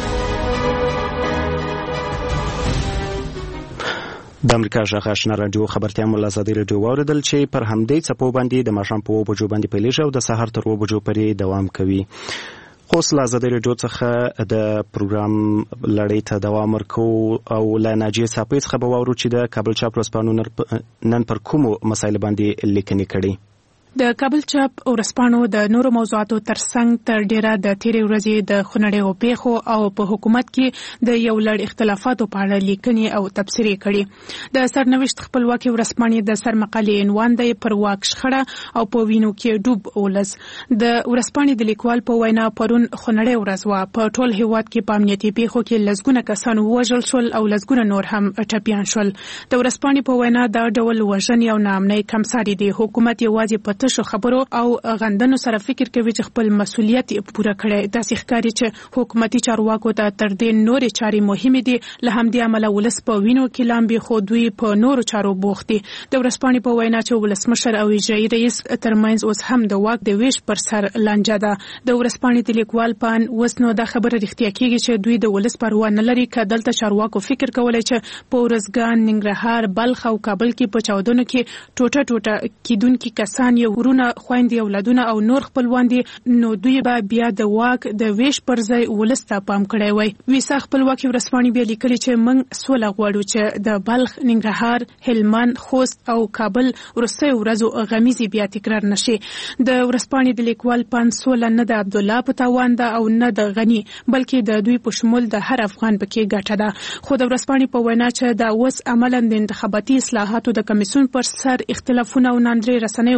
د امریکا غږ آشنا رادیو خبرتیا مو له ازادي راډیو واوریدل چې پر همدې څپو باندې د ماښام په 2 بجو باندې پیلېږي او د سحر تر 2 بجو پورې دوام کوي. خو له ازادي راډیو څخه د پروګرام لړۍ ته دوام ورکو او له ناجیه صاحب څخه به واورو چې د کابل چاپ ورځپاڼو نن پر کومو مسایل باندې لیکنې کړي. د کابل چاپ ورځپاڼو د نورو موضوعاتو ترڅنګ تر ډیره د تیرې ورځې د خونړیو پیښو او په حکومت کې د یو لړ اختلافاتو په اړه لیکنې او تبصرې کړي. د سرنوشت خپلواکي ورځپاڼې د سرمقالې عنوان دی پر واک شخړه او په وینو کې ډوب ولس. د ورځپاڼې د لیکوال په وینا پرون خونړی ورځ وه. په ټول هیواد کې په امنیتي پیښو کې لسګونه کسان ووژل شول او لسګونه نور هم ټپیان شول. د ورځپاڼې په وینا دا ډول وژنې او ناامنۍ کمساري دي. حکومت یوازې په تشو خبرو او غندنو سره فکر کوي چې خپل مسؤلیت پوره کړي. داسې ښکاري چې حکومتي چارواکو ته تر دې نورې چارې مهمې دي. له همدې امله ولس په وینو کې لامبي خو دوی په نورو چارو بوخت دي. د ورځپاڼې په وینا چې ولسمشر او اجرایي رئیس ترمنځ اوس هم د واک د ویش پر سر لانجه ده. د ورځپاڼې د لیکوال پان اوس نو دا خبره رښتیا کیږي چې دوی د ولس پروا نه لري که دلته چارواکو فکر کولای چې په ورځګان، ننګرهار، بلخ او کابل کې په چاودنو کې ټوټه ټوټه کیدونکي کسان یو ورونه، خويندې، اولادونه او نور خپلوان دي، نو دوی به بیا د واک د ویش پر ځای ولس ته پام کړی وای. ویسا خپلواکي ورځپاڼې بیا لیکلي چې موږ سوله غواړو چې د بلخ، ننګرهار، هلمند، خوست او کابل وروستیو ورځو غمیزې بیا تکرار نشي. د ورځپاڼې د لیکوال پان سوله نه د عبدالله په تاوان ده او نه د غني، بلکې د دوی په شمول د هر افغان پکې ګټه ده. خو د ورځپاڼې په وینا چې دا اوس عملاً د انتخاباتي اصلاحاتو د کمیسیون پر سر اختلافونه او ناندري رسنیو ته راووتل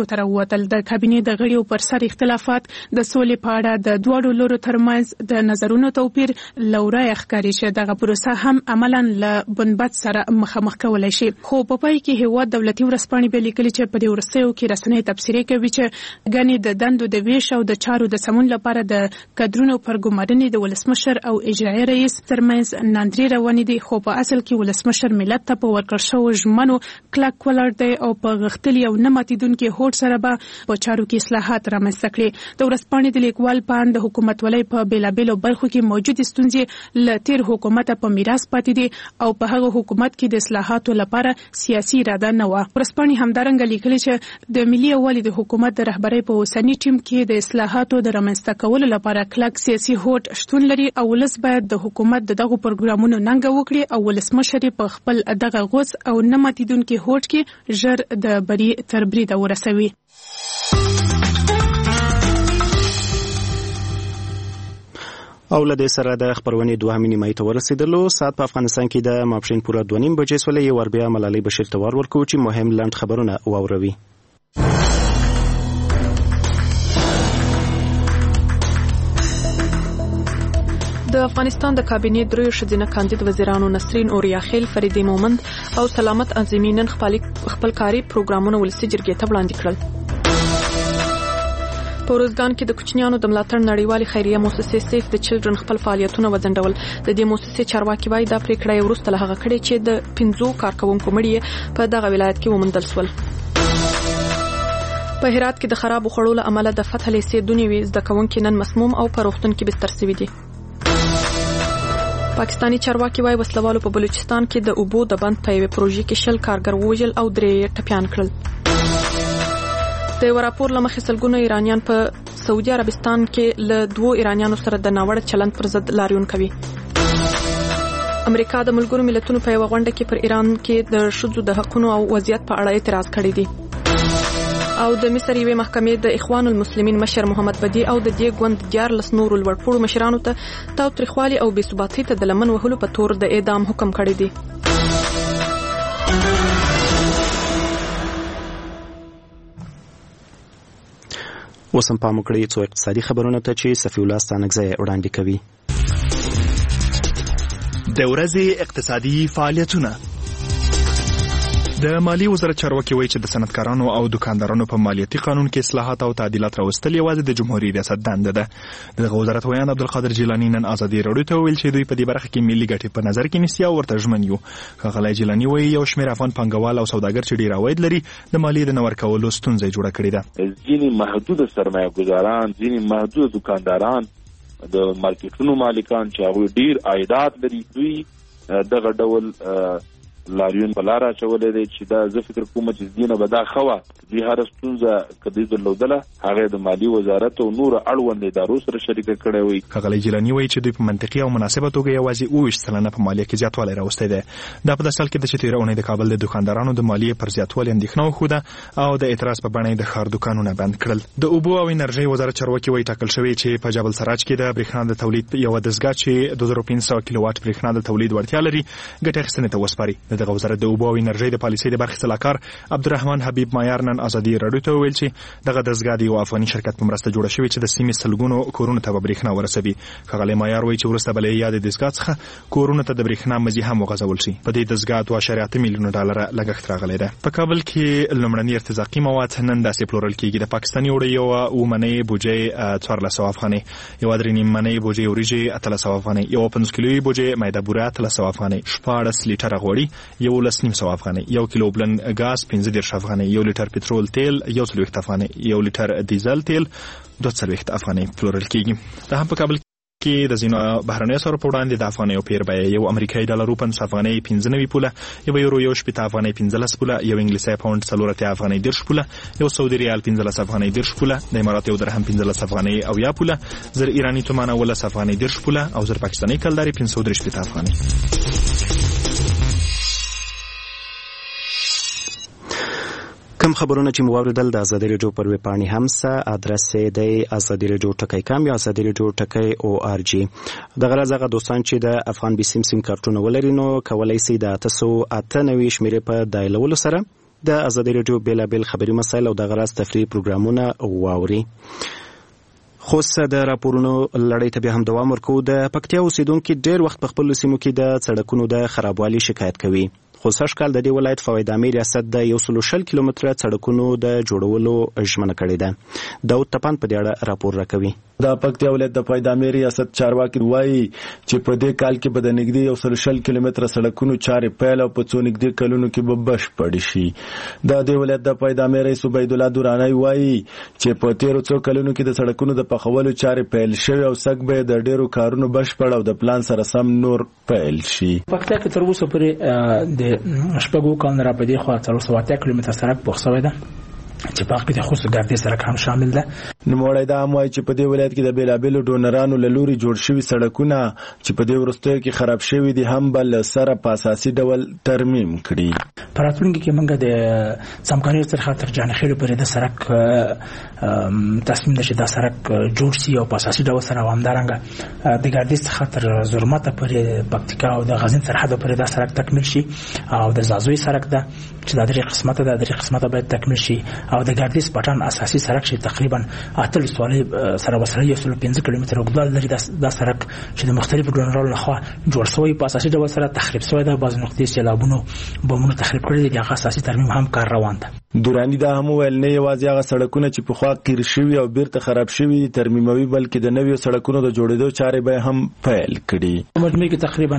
ووتل. د کابینې د غړیو پر سر اختلافات د سولې په اړه د دواړو لورو ترمنځ د نظرونو توپیر لورای ښکاري چې دغه پروسه هم عملاً له بنبد سره مخامخ کولای شي. خو په پای کې هیواد دولتي ورځپاڼې به لیکلي چې په دې وروستیو کې رسنۍ تبصرې کوي چې ګڼې د دندو د ویش او د چارو د سمون لپاره د کادرونو پر ګمارنې د ولسمشر او اجرایي رئیس ترمنځ ناندري روانې دي، خو په اصل کې ولسمشر ملت ته په ورکړ شوو ژمنو کلک ولاړ دی او په غښتلي او نه ماتېدونکي هوډ سره به په چارو کې اصلاحات رامنځته کړي. د ورځپاڼې د لیکوال په اند د حکومتولۍ په بېلابېلو برخو کې موجودې ستونزې له تیر حکومت په میراث پاتې دي او په هغه حکومت کې د اصلاحاتو لپاره سیاسي اراده نه و. ورځپاڼې همدارنګه لیکلي چې د ملي یووالي د حکومت د رهبرۍ په اوسني ټیم کې د اصلاحاتو د رامنځته کولو لپاره کلک سیاسي هوډ شتون لري او ولس باید د حکومت دغه پروګرامونو ننګه وکړي او ولسمشر په خپل دغه غوڅ او نه ماتېدونکي هوډ کې ژر د بری تر بریده ورسوي. او لدې سره د خبرونې دوهمې نیمایي ته ورسېدلو. ساعت په افغانستان کې د ماپښین پوره 2:30 بجې سولې. یو ور بیا ملالۍ بشیر ته ورکو چې مهم لنډ خبرونه واوروي. د افغانستان د کابینې دریو ښځینه کاندید وزیرانو نسرین اوریاخیل، فریدې مومند او سلامت اعظمي نن خپل کاري پروګرامونه ولسي جرګې ته وړاندې کړل. په روزګان کې د کوچنیانو د ملاتړ نړیوالې خیریه مؤسسې سیف د چلډرن خپل فعالیتونه وځنډول. د دې مؤسسې چارواکي وایي دا پریکړه وروسته له هغه کړې چې د 15 کارکونکو مړي په دغه ولایت کې وموندل شول. په هرات کې د خراب خوړو له امله د فتح لیسې دونیوي زده کوونکي نن مسموم او په روغتون کې بستر شوي دي. پاکستانی چارواکي وایي وسلوالو په بلوچستان کې د اوبو د بند په یوه پروژې کې 10 کارګر ووژل او 3 ټپیان کړل. د یو راپور له مخې سلګونه ایرانیان په سعودي عربستان کې له 2 ایرانیانو سره د ناوړه چلند پر ضد لاریون کوي. امریکا د ملګرو ملتونو په یو غونډه کې پر ایران کې د ښځو د حقوقو او وضعیت په اړه اعتراض کړی دی. او د مصر یوې محکمې د اخوان المسلمین مشر محمد بدی او د دې ګوند 14 نورو لوړپوړو مشرانو ته تاوتریخوالي او بې ثباتۍ ته د لمن وهلو په تور د اعدام حکم کړی دی. اوس هم پام وکړئ څو اقتصادي خبرونه ته چې صفي الله ستانکزی وړاندې کوي. د ورځې اقتصادي فعالیتونه. د مالی وزارت چارواکي وایي چې د صنعتکارانو او دکاندارانو په مالیاتي قانون کې اصلاحات او تعدیلات راوستل یوازې د جمهوریت ریاست دنده ده. دغه وزارت ویان عبدالقادر جیلانی نن ازادي راډیو ته ویل چې دوی په دې برخه کې ملي ګټې په نظر کې نیسي او ورته ژمن یو. ښاغلی جیلانی وایي یو شمېر افغان پانګوال او سوداګر چې ډېر عواید لري د مالیې د نه ورکولو ستونزه جوړه کړې ده. ځینې محدود سرمایه ګزاران، ځینې محدود دکانداران، د مارکیټونو مالکان چې هغوی ډېر عایدات لري، دوی دغه ډول لاریون په لار اچولې دی چې دا زه فکر کوم چې دینه به دا خوا دوی هر ستونزه کدی درلودله هغه د مالی وزارت او نور اړوند ادارو سره شریک کړي وي. ښاغلی جیلانی وایي چې دوی په منطقي او مناسبه توګه یوازې 28% په مالیه کې زیاتوالی راوستی دی. دا په داسې حال کې ده چې تېره اونۍ د کابل د دکاندارانو د مالیې پر زیاتوالي اندېښنه وښوده او د اعتراض په بڼه یې د ښار دکانونه بند کړل. د اوبو او انرژۍ وزارت چارواکي وایي ټاکل شوی چې په جبل سراج کې د برېښنا د تولید یوه دستګاه چې 2500 کیلوواټ برېښنا د تولید وړتیا لري ګټې اخیستنې ته وسپاري. دغه وزارت د اوبو او انرژۍ د پالیسۍ د برخې سلاکار عبدالرحمن حبیب مایار نن ازادي راډیو ته وویل چې دغه دستګاه د یو افغاني شرکت په مرسته جوړه شوې چې د سیمې سلګونو کورونو ته به برېښنا ورسوي. ښاغلی مایار وایي چې وروسته به له یادې دستګاه څخه کورونو ته د برېښنا مزي هم وغځول شي. په دې دستګاه 2.8 میلیونه ډالره لګښت راغلی دی. په کابل کې لومړني ارتزاقي مواد نن داسې پلورل کېږي. د پاکستاني وړۍ یوه 7 منۍ بوجۍ 1400 افغانۍ، یوه 3 منۍ بوجۍ وریجې 800 افغانۍ، یوه 50 کیلویي بوجۍ میده بوره 800 افغانۍ، 14 لیټره غوړي 11.5 افغانۍ، 1 کیلو بلن غاز 15 افغانۍ، 1 لیټر پټرول تیل 1 افغانۍ، 1 لیټر ډیزل تیل 2 افغانۍ پلورل کېږي. دا هم په کابل کې د ځینو بهرنیو سره په وړاندې د افغانیو پیر بیه یو امریکایي ډالر 50 افغانۍ 95 پوله، یو یورو 1 افغانۍ 15 پوله، یو انګلیسي پاوند 4 افغانۍ 10 پوله، یو سعودي ریال 15 افغانۍ 10 پوله، د امارات یو درهم 15 افغانۍ او یا پوله، زر ایرانی تومان 10 افغانۍ 10 پوله او زر پاکستاني کلداري 530 افغانۍ. کم خبرونه چې موریدل د ازادي راډیو پر ویب پاڼې هم سه ادرس دی azadiradio.com یا azadiradio.org. د غرض دوستان چې د افغان بي سیم کارتونه ولري نو کولای شي د 898 شمیرې په دایلولو سره د ازادي رادیو بیلابل خبري مسایل او د غراس تفریحي پروګرامونه واوري. خو د راپورونو لړۍ ته بیا هم دوام ورکوو. د پکتیا اوسیدونکو ډېر وخت په خپل سیمو کې د سړکونو د خرابوالي شکایت کوي. خو سږ کال د دې ولایت فواید امیر ریاست د 140 کیلومتره سړکونو د جوړولو ژمنه کړې ده. داود تپان په دې اړه راپور راکوي. د پکتیا ولایت د فواید امیر ریاست چارواکي وایي چې په دې کال کې به د نږدې 140 کیلومتره سړکونو چارې پیل او په څو نږدې کلونو کې به بشپړ شي. د دې ولایت د فواید امیر رئیس عبید الله دورانی وایي چې په تیرو څو کلونو کې د سړکونو د پخولو چارې پیل شوې او سږ به د ډېرو کارونو بشپړ او د پلان سره سم نور پیل شي. پکتیا کې تر اوسه پورې د شپږو کلونو را پدې خو 380 کیلومتره سړک پوښ شوی ده چې په کې د خصوصي ګردې سړک هم شامل ده. نوموړی دا هم وایي چې په دې ولایت کې د بیلابېلو ډونرانو له لوري جوړ شوي سړکونه چې په دې وروستیو کې خراب شوي دي هم به له سره په اساسي ډول ترمیم کړي. په راتلونکي کې موږ د څمکنیو څخه تر جانخیلو پورې د سړک تصمیم ده چې دا سړک جوړ شي او په اساسي ډول سره همدارنګه د ګردې څخه تر زرمته پورې پکتیکا او د غزنین سرحد پورې دا سړک تکمیل شي او د زازوی سړک ده چې د درې قسمته ده، درې قسمته باید تکمیل شي او د ګردیز پټان اساسي سړک چې تقریبا 8 سوالي سره وسره 15 کیلومتر اوږد لري. دا سړک چې د مختلفو ډونرانو لخوا جوړ شوی په اساسي ډول سره تخریب شوی ده. بعض نقطې سیلابونو بمونو تخریب کړی دي. هغه اساسي ترمیم هم کار روان ده. دورانی دا هم ویل نه یوازې هغه سړکونه چې په خوا قیر شوي او بیرته خراب شوي ترمیموي بلکې د نویو سړکونو د جوړېدو چارې به هم پیل کړي. مجموعي کې تقریبا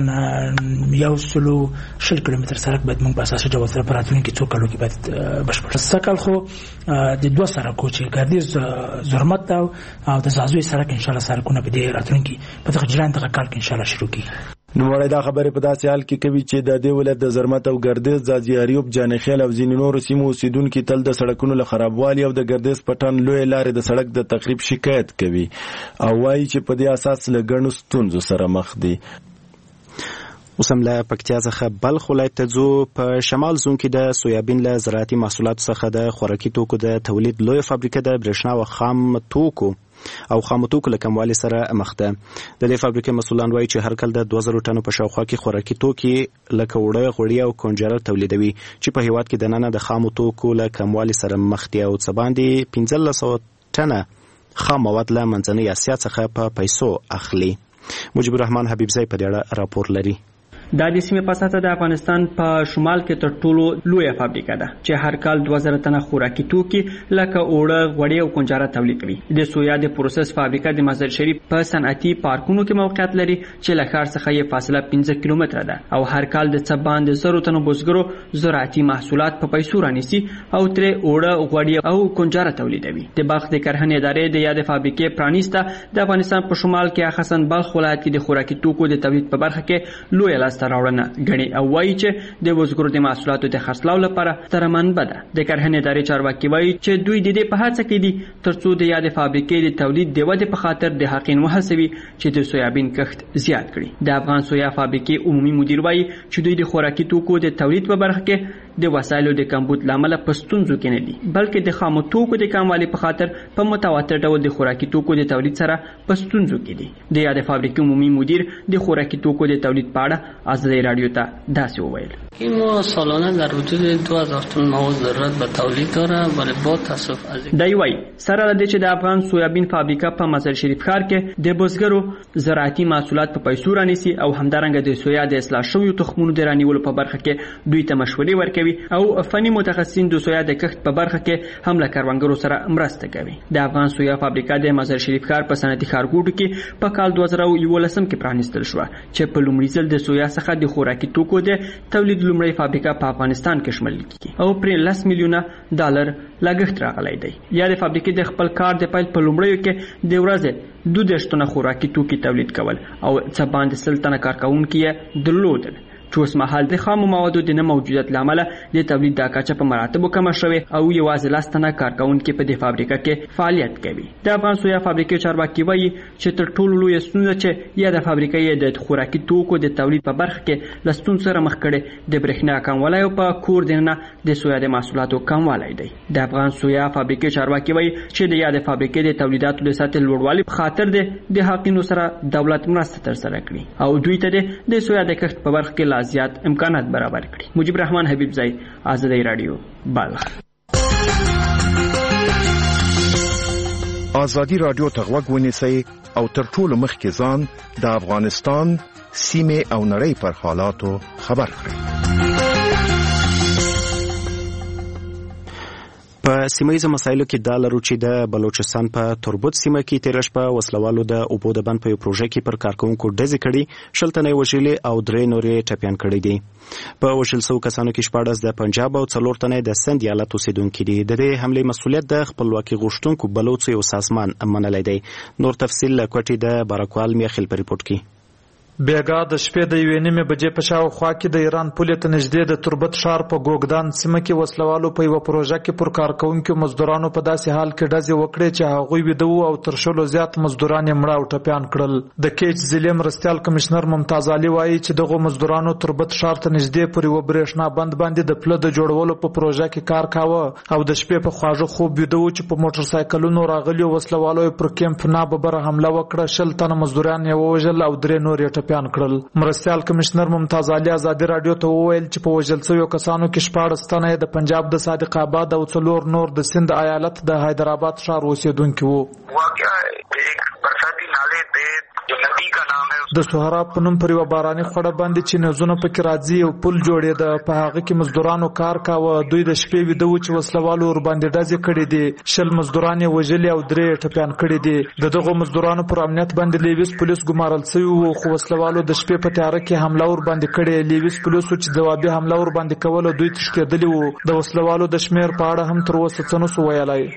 160 کیلومتر سړک باید موږ په اساسي ډول سره په راتلونکي څو کلو کې باید بشپړ سکل. خو د دوه سړکو چې ګردیز زرمت او د زازوی سړک ان شاء الله سړکونه په دې راتلونکي په دغه جریان دغه کال کې ان شاء الله شروع کیږي. نوموړی دا خبرې په داسې حال کې کوي چې د دې ولایت د زرمت او ګردیز، ځاځیاریوب، جانخیل او ځینې نورو سیمو اوسیدونکي تل د سړکونو له خرابوالي او د ګردیز پټان لوی لارې د سړک د تخریب شکایت کوي او وایي چې په دې اساس له ګڼو ستونزو سره مخ دي. اوس هم له پکتیا څخه بلخ ولایت ته ځو. په شمال زون کې د سویابین له زراعتي محصولاتو څخه د خوراکي توکو د تولید لوی فابریکه د برېښنا او خام توکو له کموالي سره مخ ده. د دې فابریکې مسؤلان وایي چې هر کال د 2000 ټنو په شاوخوا کې خوراکي توکي لکه وړه، غوړي او کنجره تولیدوي چې په هیواد کې دننه د خامو توکو له کموالي سره مخ دي او څه باندې 1500 ټنه خام مواد له منځنۍ اسیا څخه په پیسو اخلي. مجيب الرحمن حبیبزی په دې اړه راپور لري. دا د سیمې په سطح د افغانستان په شمال کې تر ټولو لویه فابریکه ده چې هر کال 2000 تنه خوراکي توکي لکه اوړه، غوړي او کنجره تولید کوي. د سویا د پروسس فابریکه د مزار شریف په صنعتي پارکونو کې موقعیت لري چې له ښار څخه یې فاصله 15 کیلومتره ده او هر کال د څه باندې 100 تنو بزګرو زراعتي محصولات په پیسو رانیسي او ترې اوړه، غوړي او کنجره تولیدوي. د بلخ د کرهنې ادارې د یاد فابریکې پرانیسته د افغانستان په شمال کې خاصن بلخ ولایت کې د خوراکي توکو د تولید په برخه کې لوی لاس راوړنه غني او وایي چې د وزګرو د محصولاتو د خرڅلاو لپاره ترمن بده. د کرهنې ادارې چارواکي وایي چې دوی د دې په هڅه کې دي ترڅو د یاد فابریکې د تولید د ودې په خاطر د حقین وهڅوي چې د سویابین کښت زیات کړي. د افغان سویا فابریکې عمومي مدیر وایي چې دوی د خوراکي توکو د تولید په برخه کې د وسایلو د کمبود لامل په ستونزو کې نه دي بلکې د خامو توکو د کموالي په خاطر په متواتر ډول د خوراکي توکو د تولید سره په ستونزو کې دي. د یاد فابریکې عمومي مدیر د خوراکي توکو د تولید په اړه ازادي رادیو ته داسې وویل. ما سالانه در حدود 2000 تن مواد ضرورت به تولید داره ولی با تاسف از دی وای سره د چې د افغان سویابین فابریکه په مزار شریف ښار کې د بزګرو زراعتي محصولات په پیسو رانیسي او همدارنګه د سویا د اصلاح شویو تخمونو د رانیولو په برخه کې دوی ته مشورې ورکوي او فني متخصصین د سویا د کښت په برخه کې هم له کاروانګرو سره مرسته کوي. د افغان سویا فابریکه د مزار شریف ښار په صنعتي ښارګوټو کې په کال 2011 کې پرانیستل شو چې په لومړي ځل د سویا څخه د خوراکي توکو د تولید لومړی فابریکه په افغانستان کې شامل کیږي او پر 10 میلیونه ډالر لګښت راغلی دی. یا د فابریکې د خپل کار د پیل په لومړیو کې د ورځې 2 تنه خوراکي توکي تولید کول او څه باندې 100 تنه کارکونکي درلودل چې اوس مهال د خامو موادو د نه موجودیت لامل د تولید د کچه په مراتبو کم شوی او یوازې 10 تنه کارکونکي په دې فابریکه کې فعالیت کوي. د افغان سویا فابریکې چارواکي وایي چې تر ټولو لوی ستونزه چې یا د فابریکې د خوراکي توکو د تولید په برخه کې لستون سره مخ کړي د برېښنا کموالی او په کور دننه د سویا د محصولاتو کموالی دی. د افغان سویا فابریکې چارواکي وایي چې د یاد فابریکې د تولیداتو د ساتل لوړوالي په خاطر د حقینو سره دولت مرسته تر سره کړي او دوی ته د سویا د کښت په برخه کې لا زیات امکانات برابر کړي. مجيب الرحمن حبیبزئی، آزادی رادیو، بلخ. آزادی رادیو ته غوږ ونیسئ او تر ټولو مخکې ځان د افغانستان سیمې او نړۍ پر حالاتو خبر کړئ. په سیمایي مسایلو کې دا لرو چې د بلوچستان په تربت سیمه کې تیر شپه وسلوالو د اوبو د بند په یو پروژه کې پر کارکونکو ډزې کړي، 10 تنه وژلي او 3 نورې ټپيان کړي دي. په وژل شوو کسانو کې 14 د پنجاب او 4 تنه د سند ایالت اوسیدونکي دي. د دې حمله مسؤلیت د خپلواکي غوښتونکو بلوچ یو سازمان منلای دی. نور تفصیل کوټي د بارکوال میخیل په ریپورت کې. بیګا د شپې د 1:30 بجې په شاوخوا کې د ایران پولې ته نږدې د تربت ښار په ګوګدان سیمه کې وسلوالو په یو پروژه کې پر کارکونکو مزدورانو په داسې حال کې ډزې وکړې چې هغوی ویده وو او تر شلو زیات مزدوران یې مړه او ټپیان کړل. د کیچ ضلع مرستیال کمشنر ممتاز علي وایي چې دغه مزدورانو تربت ښار ته نږدې پر یو برېښنا بند باندې د پله د جوړولو په پروژه کې کار کاوه او د شپې په خواږه خوب ویده وو چې په موټر سایکلونو راغلي وسلوالو پر کیمپ ناببره حمله وکړه. 10 تنه مزدوران یې ووژل او 3 نور یې ټپیان کړل. مرستیال کمشنر ممتاز علي آزادی رادیو ته وویل چې په وژل شویو کسانو کې 14 تنه د پنجاب د صادق آباد او 4 نور د سند ایالت د حیدرآباد ښار اوسیدونکي وو. د سوهرا په نوم پر یو باراني خوړه باندې چې نزونه پکې راځي او پل جوړېده، په هغه کې مزدورانو کار کاوه. دوی د شپې ویده وو چې وسلوالو ور باندې ډزې کړې دي، 10 مزدوران یې وژلي او 3 ټپیان کړي دي. د دغو مزدورانو پر امنیت باندې لیویس پولیس ګمارل شوي وو، خو وسلوالو د شپې په تیاره کې حمله ور باندې کړې. لیویس پولیسو چې ځوابي حمله ور باندې کوله دوی تښتېدلي وو. د وسلوالو د شمیر په اړه هم تر اوسه څه نسو ویلای.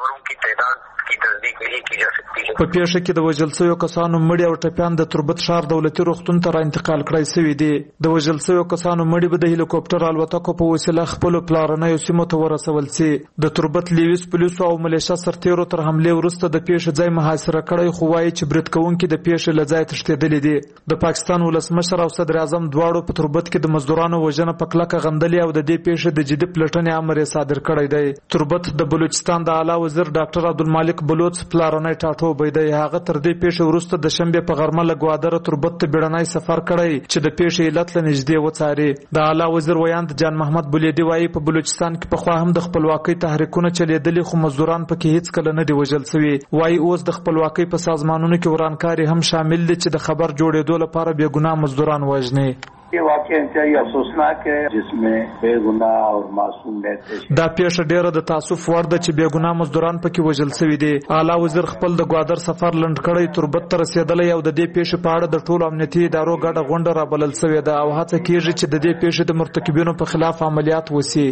په پیښه کې د وژل شویو کسانو مړي او ټپیان د تربت ښار دولتي روغتون ته را انتقال کړای شوي دي. د وژل شویو کسانو مړي به د هلیکوپټر الوتکو په وسیله خپل پلارنیو سیمو ته ورسول شي. د تربت لیویس پولیسو او ملیشیا سرتیرو تر حمله وروسته د پیښې ځای محاصره کړی، خو وایي چې برید کوونکي د پیښې له ځایه تښتېدلي دي. د پاکستان ولسمشر او صدر اعظم دواړو په تربت کې د مزدورانو وژنه په کلکه غندلې او د دې پیښې د جدي پلټنې امر یې صادر کړی دی. تربت د بلوچستان د اعلی وزیر ډاکټر عبدالمالک بلوچ پلارنی ټاټوبی دی. هغه تر دې پیښې وروسته د شنبې په غرمه له ګوادره تربت ته بیړنی سفر کړی چې د پیښې علت له نږدې وڅاري. د اعلی وزیر ویاند جان محمد بولیدي وایي په بلوچستان کې پخوا هم د خپلواکۍ تحریکونه چلیدلي، خو مزدوران پکې هیڅ کله نه دي وژل شوي. وایي اوس د خپلواکۍ په سازمانونو کې ورانکاري هم شامل دي چې د خبر جوړېدو لپاره بې ګناه مزدوران وژني. ये वाकया इंतहाई अफसोसनाक है जिसमें बेगुनाह और मासूम دا پیښه ډیره د تاسف وړ ده چې بېګناه مزدوران پکې وژل شوي دي. اعلی وزیر خپل د ګوادر سفر لنډ کړی، تربت ته رسېدلی او د دې پیښې په اړه د ټولو امنیتي ادارو ګډه غونډه رابلل شوې ده او هڅه کېږي چې د دې پیښې د مرتکبینو په خلاف عملیات وشي.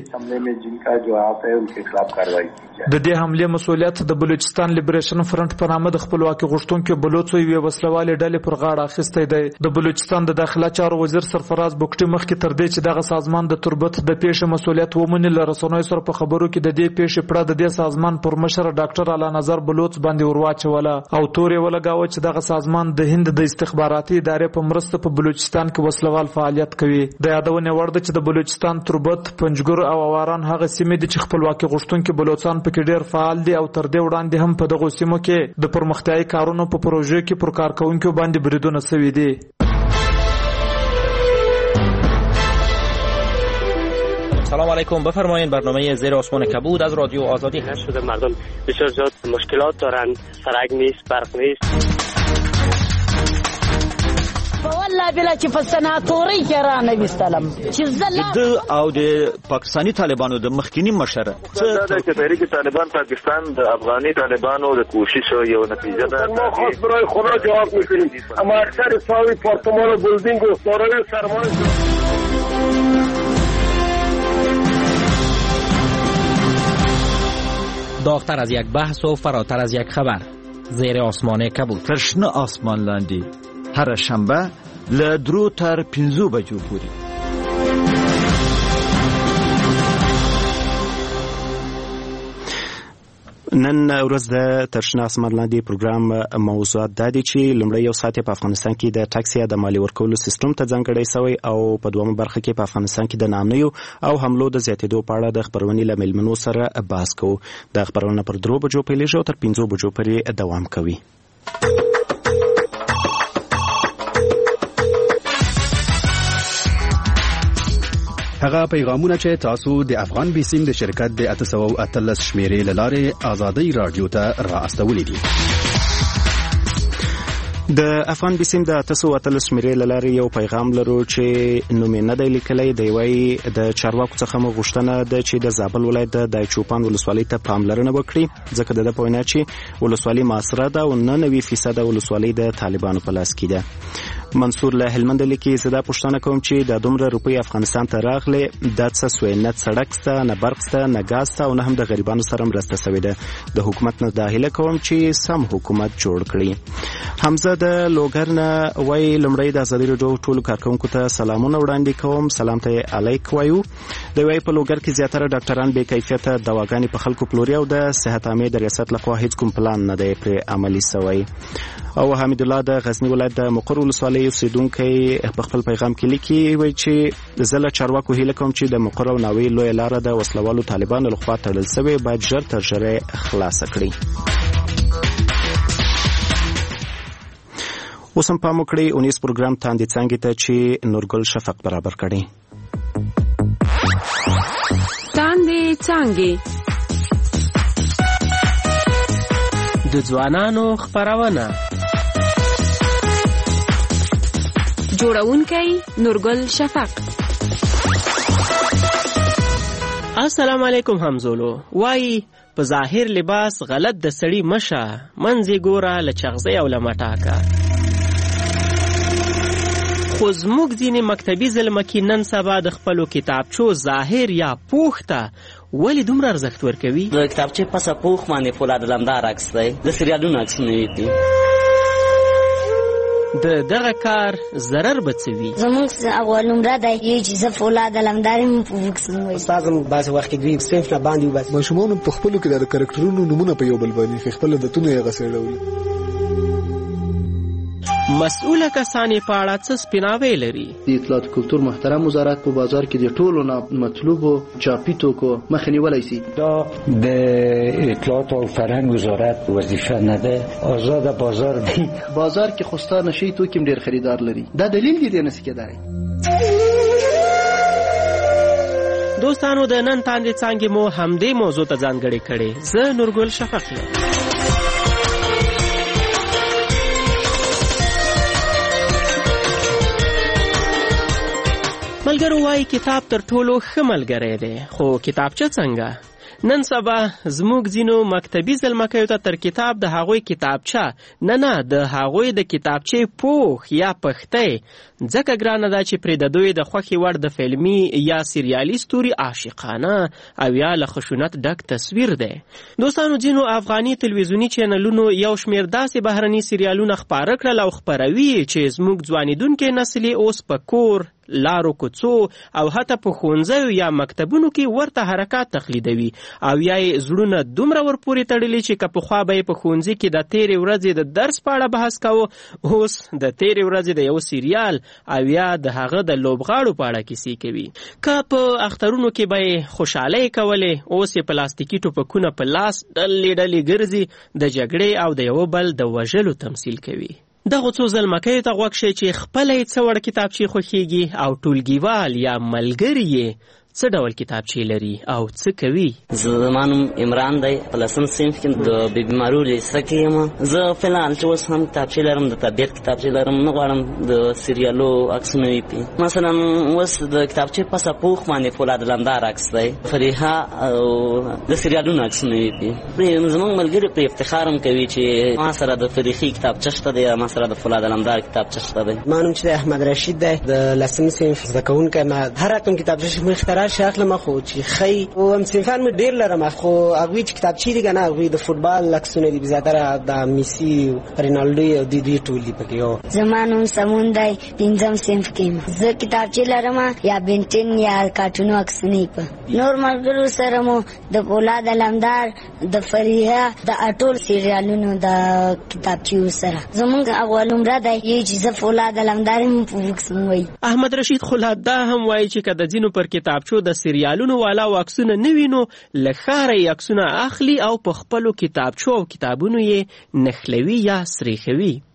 د دې حملې مسؤلیت د بلوچستان لیبریشن فرنٹ په نامه د خپلواکي غوښتونکو بلوڅو یوې وسلوالې ډلې پر غاړه اخیستی دی. د بلوچستان د داخله چارو وزیر سرفراز بوکټي مخکې تر دې چې دغه سازمان د تربت د پیښې مسؤلیت ومني له رسنیو سره په خبرو کې د دې پیښې پړه د دې سازمان پر مشر ډاکټر اعلی نظر بلوڅ باندې ورواچوله او تورې ولګاوه چې دغه سازمان د هند د استخباراتي ادارې په مرسته په بلوچستان کې وسلوال فعالیت کوي. د یادونه وړ ده چې د بلوچستان تربت، پنجګور او اواران هغه سیمې دي چې خپلواکي غوښتونکي بلوڅان پکې ډېر فعال دي او تر دې وړاندې هم په دغو سیمو کې د پرمختیايي کارونو په پروژو کې پر کارکونکو باندې بریدونه شوي دي. سلام علیکم، بفرمایید. برنامه زیر آسمان کبود از رادیو آزادی شده. مردم بسیار زیاد مشکلات دارند، سرک نیست، برق نیست. والله بلا چې په سناتوري کې را نه وستلم چې زله او د پاکستانی طالبانو د مخکینی مشره چې تحریک طالبان پاکستان د افغاني طالبانو د کوشش یو نتیجه ده. ما خاص برای خدا جواب میکنیم، اما اکثر ساوی پارتمان و بلدینگ و سارای سرمایه داغتر از یک بحث و فراتر از یک خبر. زیر آسمان کبود. ترشنه آسمان لاندی هر شنبه له 3 تر 5 بجو پورې. نن ورځ د ترشنه اسمان لاندې پروګرام موضوعات د دې چې لومړی یو ساعت په افغانستان کې د ټاکسي د مالی ورکولو سیستم ته ځانګړی شوی او په دومره برخه کې په افغانستان کې د نامنیو او حملو د زیاتېدو په اړه د خبرونې له ملمنو سره بحث کوو. د خبرونه پر 3 بجو پیلېږي او تر 5 بجو پورې دوام کوي. هغه پیغامونه چې تاسو د افغان بیسیم د شرکت د 813 شمیرې لاره آزادۍ رادیو ته را استولې دي. د افغان بیسیم د 813 شمیرې لاره یو پیغام لرو چې نوم نه دی لیکلی دی. وایي د چارواکو څخه مو غوښتنه ده چې د زابل ولایت د دایچوپان ولسوالۍ ته پاملرنه وکړي، ځکه د په وینا چې ولسوالۍ معاصره ده او 99% ولسوالۍ د طالبانو په لاس کې ده. منصور له هلمند لیکي زه دا پوښتنه کوم چې د دومره روپۍ افغانستان ته راغلي دا څه سوی، نه سړک شته، نه برق شته، نه ګاز شته او نه هم د غریبانو سره مرسته شوې ده. د حکومت نه دا هیله کوم چې سم حکومت جوړ کړي. حمزه د لوګر نه وایي لومړی د ازادي راډیو ټولو کارکونکو ته سلامونه وړاندې کوم. سلام ته علیک وایو. د وایي په لوګر کې زیاتره ډاکټران بې کیفیته دواګانې په خلکو پلوري او د صحت عامې د ریاست لخوا هیڅ کوم پلان نه دی پرې عملي شوی. او حمید الله د غزنی ولایت د مقر ولسوالۍ اوسیدونکی په خپل پیغام کې لیکي وایي چې زه له چارواکو هیله کوم چې د مقر او ناوې لویه لاره د وسلوالو طالبانو لخوا تړل شوې باید ژر تر ژره خلاصه کړي. اوس هم پام وکړئ اونیز پروګرام تاندې څانګې ته چې نورګل شفق برابر کړي. تاندې څانګې د ځوانانو خپرونه، جوړونکی نورګل شفق. السلام علیکم همزولو. وای په ظاهر لباس غلط د سړی مشه، منځي ګوره له چغزي او له مټاکه. خو زموږ ځینې مکتبي زلمکي نن سبا د خپلو کتابچو ظاهر یا پوښ ته ولې دومره ارزښت ورکوي؟ د کتابچې پسه پوښ باندې فولاد لمدار عکس دی، د سریالونو عکسونه دي. د دغه کار ضرر به څه وي؟ زموږ اول نمره دی چې زه فولاد لمدار یم په وکس نوم وایي. استاد هم بعضې وخت کې دوی صنف نه باندې وباسي. ماشومانو په خپلو کې د کرکټرونو نومونه په یو بل باندې خپل عادتونه یې غسېړولي. مسؤله کسان په اړه څه سپیناوی لري؟ د اطلاعات کلتور محترم وزارت په بازار کې د ټولو مطلوبو چاپي توکو مخه نیولی سي. دا د اطلاعات او فرهنګ وزارت وظیفه نه ده، آزاد بازار دی. بازار کې خوستا نشي توکي ډېر خریدار لري. دا دلیل دی نه سکیداري. دوستانو د نن تاندې څانګې مو همدې موضوع ته ځانګړې کړې. زه نورګل شفق یم. ملګرو وایي کتاب تر ټولو ښه ملګری دی، خو کتابچه څنګه؟ نن سبا زموږ ځینو مکتبي زلمکیو ته تر کتاب د هغوی کتابچه نه د هغوی د کتابچې پوښ یا پښتۍ ځکه ګرانه ده چې پرې د دوی د خوښې وړ د فلمي یا سریالي ستوري عاشقانه او یا له خشونت ډک تصویر دی. دوستانو ځینو افغاني تلویزیوني چینلونو یو شمیر داسې بهرني سریالونه خپاره کړل او خپروي چې زموږ ځوانیدونکي نسل اوس په کور، لارو کوڅو او حتی په ښوونځیو یا مکتبونو کې ورته حرکات تقلیدوي او یا یې زړونه دومره ورپورې تړلي چې که پخوا به یې په ښوونځي کې د تېرې ورځې د درس په اړه بحث کوو، اوس د تېرې ورځې د یو سریال او یا د هغه د لوبغاړو په اړه کیسې کوي. که په اخترونو کې به یې خوشحالۍ کولې، اوس یې پلاستیکي ټوپکونه په لاس ډلې ډلې ګرځي، د جګړې او د یو بل د وژلو تمثیل کوي. دغه څو زلمکیو ته غوږ شئ چې خپله یې څه وړ کتابچې خوښیږي او ټولګیوال یا ملګري یې څه ډول کتابچې لري او څه کوي. زما نوم عمران دی، په لسم صنف کې د بیمارو لیسه کې یم. زه فلحال چې اوس هم کتابچې لرم، د طبیعت کتابچې لرم، نه غواړم د سریالو عکسونه وي پې. مثلا اوس د کتابچې پسه پوښ باندې فولاد لمدار عکس دی، فریحه او د سریالونو عکسونه وي پې. زموږ ملګري پرې افتخار هم کوي چې ما سره د فریحي کتابچه شته دی، ما سره د فولاد لمدار کتابچه شته دی. ما نوم چې احمد رشید دی، د لسم صنف زده کوونکی. ما هر رقم کتابچه چې مخترع شاخلم، خو چې خی او هم صنفان مې ډېر لرم، خو هغوی چې کتابچې دي که نه، هغوی د فوټبال عکسونه دي، زیاتره د میسي، رینالډو او دوی ټول دي پکې. زما نوم سمون دی، پنځم صنف کې یم. زه کتابچې لرم یا بنټن یا کارټونو عکسونه په. نور ملګرو سره مو د فولاد لمدار، د فریحه، د ټول سریالونو د کتابچې سره. زمونږ اول نمره دی چې زه فولاد لمدار یم په وکس نوم وایي. احمد رشید خلاد دا هم وایي چې که د ځینو پر کتابچو د سریالونو والا عکسونه نه وینو، له ښاره یې عکسونه اخلي او په خپلو کتابچو او کتابونو یې نښلوي یا سریښوي.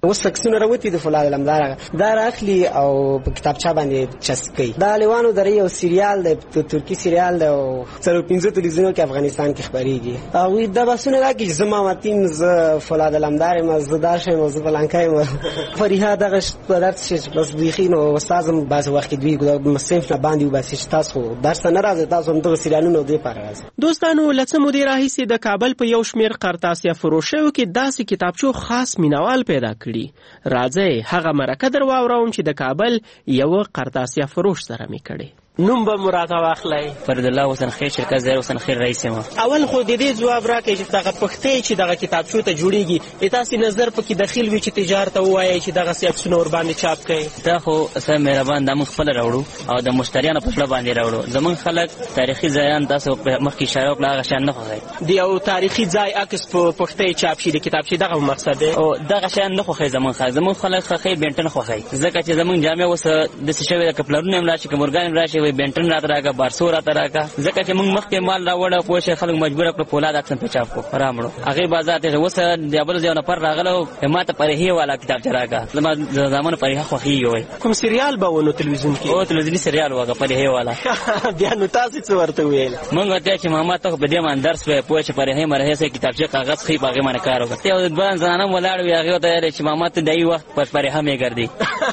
اوس عکسونه راوتی د فولاد لمدار دا راخلی او په کتابچه باندې چسکي دا لیوانو درې یو سریال د ترکی سریال د 15 تلویزیونو کې افغانستان کې خبريږي او دا بسونه راکې زما متین ز فولاد لمدار مزدار شه موضوع بلانکای فریحه دغه درس چې بس دیخینو استادم بعض وخت دوی مصنف نه باندې وباسي تاسو درس نه راځي تاسو هم دغه سریالونو دی پاره دوستانو لڅ مدیر راهیسي د کابل په یو شمیر قرطاسیا فروشو کې داسې کتابچو خاص مینوال پیدا کړي راځي هغه مرکه در واوروم چې د کابل یو قرطاسیا فروش سره می کړي نوم به مراته واخلای فرد الله حسین خیر شرکت زیر حسین خیر رئیس ما اول خو د دې جواب راکې چې دغه پختې چې دغه کتابچو ته جوړیږي تاسو نظر پکې داخل وی چې تجارت وایي چې دغه سیاکسونه ور باندې چاپ کړي دا خو سم مهربان د خپل راوړو او د مشتریانو په خپل باندې راوړو زمون خلک تاریخي ځایان تاسو مخکې اشاره وکړه هغه شان نه خوښي دی او تاریخي ځای عکس په پختې چاپ شي د کتابچې دغه مقصد دی او دغه شان نه خوښي زمون خلک خوښي بنټن خوښي ځکه چې زمون جامع وس د سشوي د کپلرونو هم راشي کومرګان راشي وي بنټن راته بارسو راته راکا ځکه چې موږ مخکې مال راوړل پوه خلک مجبور کړ فولاد اکسن په چاپ کو رامړو هغه بازار ته وسه د ابل ځای نه پر راغلو ماته پرهي والا کتاب چراکا زمانه پرهي خوخي وي کوم سریال به ونو تلویزیون کې او تلویزیونی سریال وګه پرهي والا بیا نو تاسو څه ورته ویل موږ ته چې ماما ته په دې باندې درس وې پوه چې پرهي مرهي سه کتابچه کاغذ خې باغې باندې کار وکړ یو ځوان زنانه ولاړ وی هغه ته چې ماما ته دای وخت پر پرهي مې ګرځي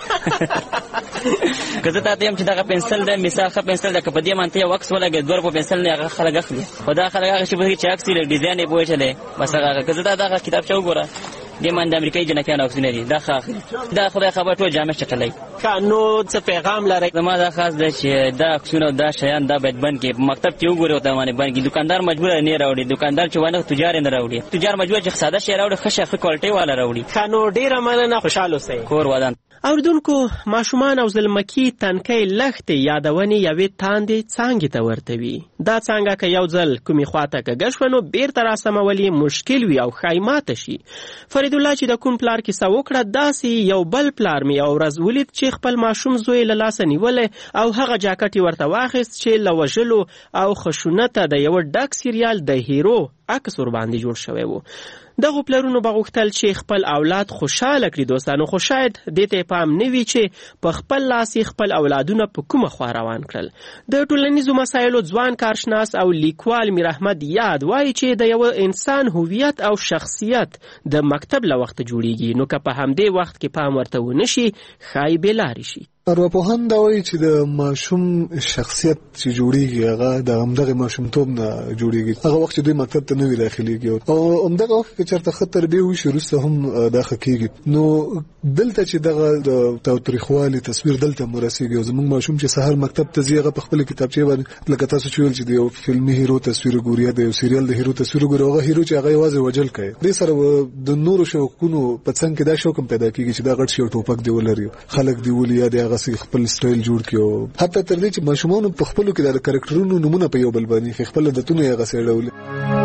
کزه ته هم چې دا پنسل د مثاخه پنسل د کپدی مانته یو عکس ولګي دور په پنسل نه هغه خلک اخلي خدا خلک هغه چې په چې عکس لري ډیزاین یې پوه چلے بس هغه کزه دا کتاب چا وګوره د من د امریکای جنکیانو عکسونه دي دا خاخلي دا خدای خبر ټول جامع شکلای کانو څه پیغام لري زما دا خاص د چې دا عکسونه دا شیان دا باید بند کې مکتب کې وګوره ته باندې باندې دکاندار مجبور نه راوړي دکاندار چې ونه تجار نه راوړي تجار مجبور چې ساده شی راوړي خشه کوالټي والا راوړي کانو ډیره مننه خوشاله اوسئ کور ودان اوردونکو ماشومان او زلمکی تنکۍ لښتې یادونې یوې تاندې څانګې ته ورته وي دا څانګه که یو ځل کومې خواته کږه شوه نو بیرته راسمول یې مشکل وي او ښایي ماته شي فریدالله چې د کوم پلار کیسه وکړه داسې یو بل پلار مې یو ورځ ولید چې خپل ماشوم زوی له لاسه نیولی او هغه جاکټ یې ورته واخیست چې له وژلو او خشونته د یوه ډک سریال د هیرو عکس ورباندې جوړ شوی و دغه پلرونو بغوښتل چې خپل اولاد خوشاله کړي دوستانو خو شاید دې ته پام نه وي چې په خپل لاس خپل اولادونه په کومه خوا روان کړل د ټولنیزو مسایلو ځوان کارشناس او لیکوال میر احمد یاد وایي چې د یو انسان هویت او شخصیت د مکتب له وخت جوړیږي نو که په همدې وخت کې پام ورته ونشي ښایي بېلارې شي ارواپوهان دا وایي چې د ماشوم شخصیت چې جوړیږي هغه د همدغه ماشومتوب نه جوړیږي هغه وخت چې دوی مکتب ته نه وي داخليږي او همدغه وخت کې چېرته ښه تربیه وشي وروسته هم دا ښه کېږي نو دلته چې دغه د تاوتریخوالي تصویر دلته مرسېږي او زموږ ماشوم چې سهار مکتب ته ځي هغه په خپل کتابچې باندې لکه تاسو چې ویل چې د یو فلمي هیرو تصویر ګوري یا د یو سریال د هیرو تصویر ګوري هغه هیرو چې هغه یوازې وجل کوي دې سره د نورو شوقونو په څنګ کې دا شوق هم پیدا کېږي چې دا غټ شي ټوپک دی ولري خلک دی ولي یا د هغه خپل سټایل جوړ کړو حتی تر دې چې ماشومان په خپل کې د کریکټرونو نمونه په یو بل باندې خپل عادتونه یې غسېړول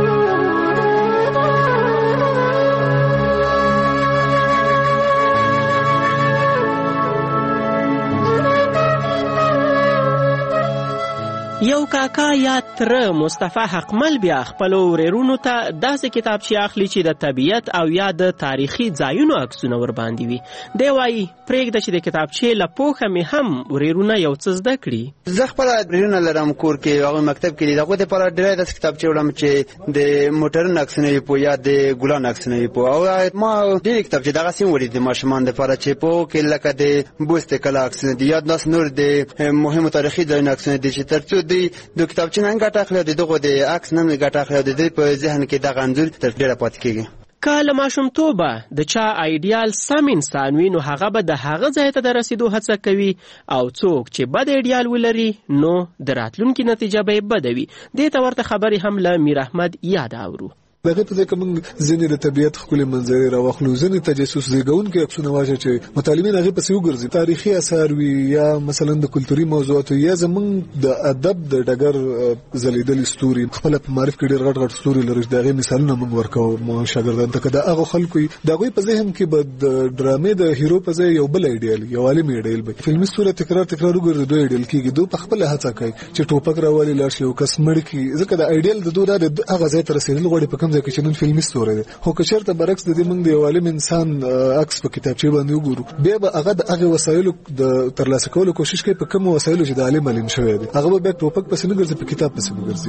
یو کاکا یا تر مصطفی حقمل بیا خپل ورېرونو ته داسې کتابچې اخلي چې د طبیعت او یا د تاریخي ځایونو عکسونه ورباندې وي دی وایي پرېږده چې د کتابچې له پوښه مې هم ورېرونه یو څه زده کړي زه خپله ورېرونه لرم کور کې هغوی مکتب کې دي د هغوی دپاره ډېرې داسې کتابچې وړم چې د موټرونو عکسونه وي په یا د ګلانو عکسونه وي په او ما ډېرې کتابچې دغسې هم وړي د ماشومان دپاره چې په هغو کې لکه د بوست کلا عکسونه دي یا داسې نور د مهمو تاریخي ځایونو عکسونه دي چې تر څو د کتابچې نه ګټه اخلي او دغه د عکس نه ګټه اخلي او د دې په ذهن کې دغه انځور تر ډېره پاتې کېږي که له ماشومتوبه د چا ایډیال سم انسان وي نو هغه به د هغه ځای ته د رسېدو هڅه کوي او څوک چې بد ایډیال ولري نو د راتلونکي نتیجه به یې بده وي دې ته ورته خبرې هم له میر احمد یاد اورو دغه ته کوم ځینې د طبیعت ښکلي منظرې راوخلو ځینې تجسس زیږونکي عکسونه واچوي چې مطالعین هغې پسې وګرځي تاریخي اثار وي یا مثلا د کلتوري موضوعاتو یا زموږ د ادب د ډګر ځلېدلي ستوري خپله په معرف کې ډېر غټ غټ ستوري لري د هغې مثالونه موږ ورکوو شاګردانو ته که د هغو خلکو وي د هغوی په ذهن کې به د ډرامې د هیرو په ځای یو بل ایډیال یو عالم ایډیال به فلمي ستوری تکرار وګرځي دوی ایډیال کېږي دوی په خپله هڅه کوي چې ټوپک راوالي لاړ شي یو کس مړ کړي ځکه د ایډیال د دوی دا د هغه ځای ته رسېدل غواړي په کوم ځای کې چې نن فلمي ستوری دی. خو که چېرته برعکس د دې موږ د یو عالم انسان عکس په کتابچې باندې وګورو، بیا به هغه د هغې وسایلو د ترلاسه کولو کوشش کوي په کومو وسایلو چې د عالم معلم شوی دی. هغه به بیا ټوپک پسې نه ګرځي، په کتاب پسې به ګرځي.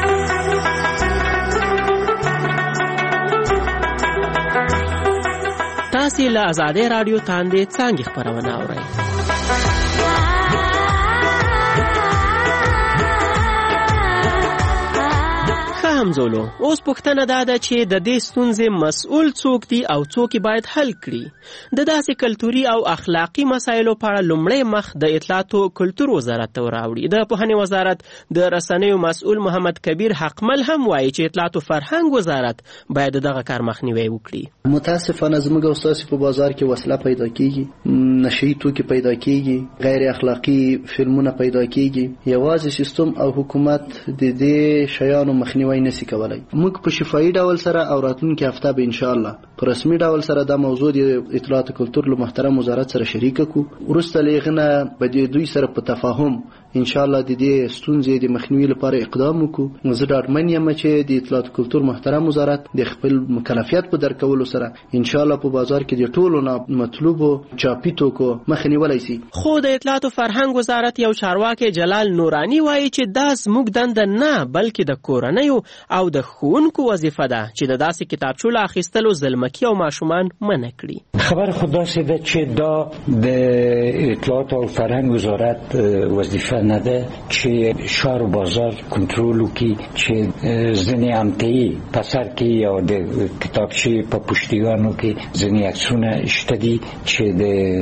تاسې له ازادۍ راډیو تاندې څانګې خپرونه اورئ. همزولو اوس پوښتنه دا ده چې د دې ستونزې مسؤل څوک دي او څوک باید حل کړي. د داسې کلتوري او اخلاقی مسایلو په اړه لومړی مخ د اطلاعات او کلتور وزارت ته راوړي. د پوهنې وزارت د رسنیو مسؤل محمد کبیر حقمل هم وایي چې اطلاعات او فرهنګ وزارت باید دغه کار مخنیوي وکړي. متاسفانه زموږ او ستاسو په بازار کې وسله پیدا کیږي، نشئی توکي پیدا کیږي، غیر اخلاقی فلمونه پیدا کیږي. یوازې سیستم او حکومت د دې شیانو مخنیوي نشي کولای. موږ په شفاهي ډول سره او راتلونکي هفته به ان شاء الله په رسمي ډول سره د موضوع د اطلاعات او کلتور له محترم وزارت سره شریک کو. ورسته لغنه به دوی سره په تفاهم ان شاء الله د دې ستونزې د مخنیوي لپاره اقدام وکړو. زه ډاډمن یم چې د اطلاعات او کلتور محترم وزارت د خپل مکلفیت په درکولو سره ان شاء الله په بازار کې د ټولو مطلوبو چاپی توکو مخنیوي شي. خو د اطلاعات او فرهنګ وزارت یو چارواکي جلال نورانی وایي چې دا زموږ دنده نه بلکې د کورنیو او د ښوونکو وظیفه ده چې د داسې کتابچو له اخیستلو ظلمکي او ماشومان منع کړي. خبر خدا سي ده چې دا د اطلاعات او فرهنګ وزارت وظیفه نه ده چې شهر و بازار کنټرول وکړي چې ځینې امتیي په سر کې یا د کتابچې په پشتیوانو کې ځینې عکسونه شته دي چې د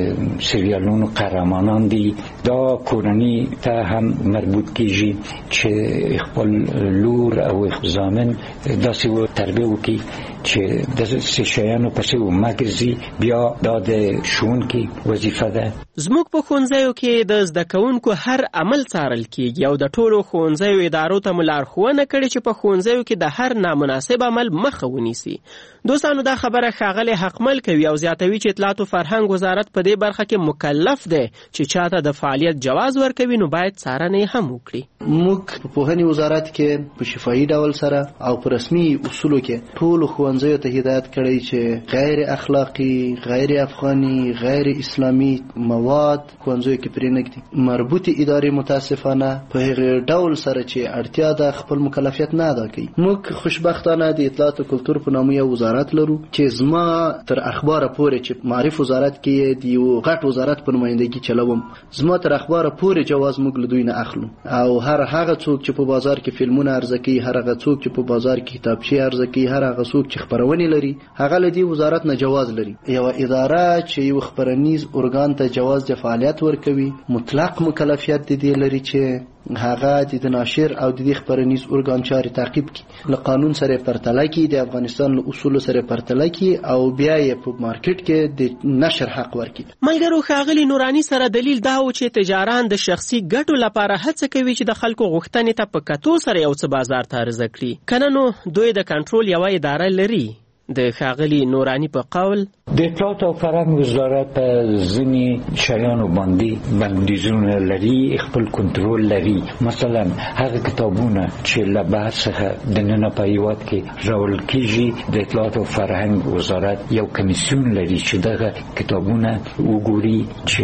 سریالونو قهرمانان دي. دا کورنۍ ته هم مربوط کیږي چې خپل لور او زامن داسې و تربیه وکړي چې د شیانو پسې ومګرځي. بیا دا د ښوونکي وظیفه ده. زموږ په ښوونځیو کې د زده کوونکو هر عمل څارل کیږي او د ټولو ښوونځیو ادارو ته لارښوونه کړې چې په ښوونځیو کې د هر نامناسب عمل مخه ونیسي. دوستانو دا خبره ښاغلی حقمل کوي او زیاتوي چې اطلاعات او فرهنګ وزارت په دې برخه کې مکلف دی چې چاته د فعالیت جواز ورکوي نو باید څارنه هم وکړي. موږ په پوهنې وزارت کې په شفاهي ډول سره او په رسمي اصولو کې ټول ښوونځیو ته هدایت کړی چې غیر اخلاقی، غیر افغاني، غیر اسلامي مواد ښوونځیو کې پرې نږدي. مربوطه ادارې متاسفانه په هغه ډول سره چې اړتیا ده خپل مکلفیت نه ادا کوي. موږ خوشبختانه د اطلاعات او کلتور په نامه یو وزارت لرو چې زما تر اخبار پورې چې معرف وزارت کې دی یو غټ وزارت په نمائندګي چلوم، زما تر اخبار پورې جواز موږ له دوی نه اخلو. او هر هغه څوک چې په بازار کې فلمونه عرضه کوي، هر هغه څوک چې په بازار کې کتابچې عرضه کوي، هر هغه څوک چې خبرونه لري هغه له دې وزارت نه جواز لري. یو اداره چې یو خبرنیز ارګان ته جواز د فعالیت ورکوي مطلق مکلفیت دي لري چې هغه د ناشر او د خبرنیز ارګان چاري تعقیب کړي، له قانون سره پرتله کړي، د افغانستان له اصول سره پرتله کړي او بیا یې په مارکیټ کې د نشر حق ورکړي. ملګرو ښاغلی نورانی سره دلیل دا و چې تجاران د شخصي ګټو لپاره هڅه کوي چې د خلکو غوښتنې ته په کتو سره یو څه بازار ته عرضه کړي. کنه نو دوی د کنټرول یوه اداره لري. د ښاغلی نورانی په قول د اطلاعات او فرهنګ وزارت په ځینې شیانو باندې بندیزونه لري، خپل کنټرول لري. مثلا هغه کتابونه چې له بهر څخه دننه په هیواد کې راوړل کیږي، د اطلاعات او فرهنګ وزارت یو کمیسیون لري چې دغه کتابونه وګوري چې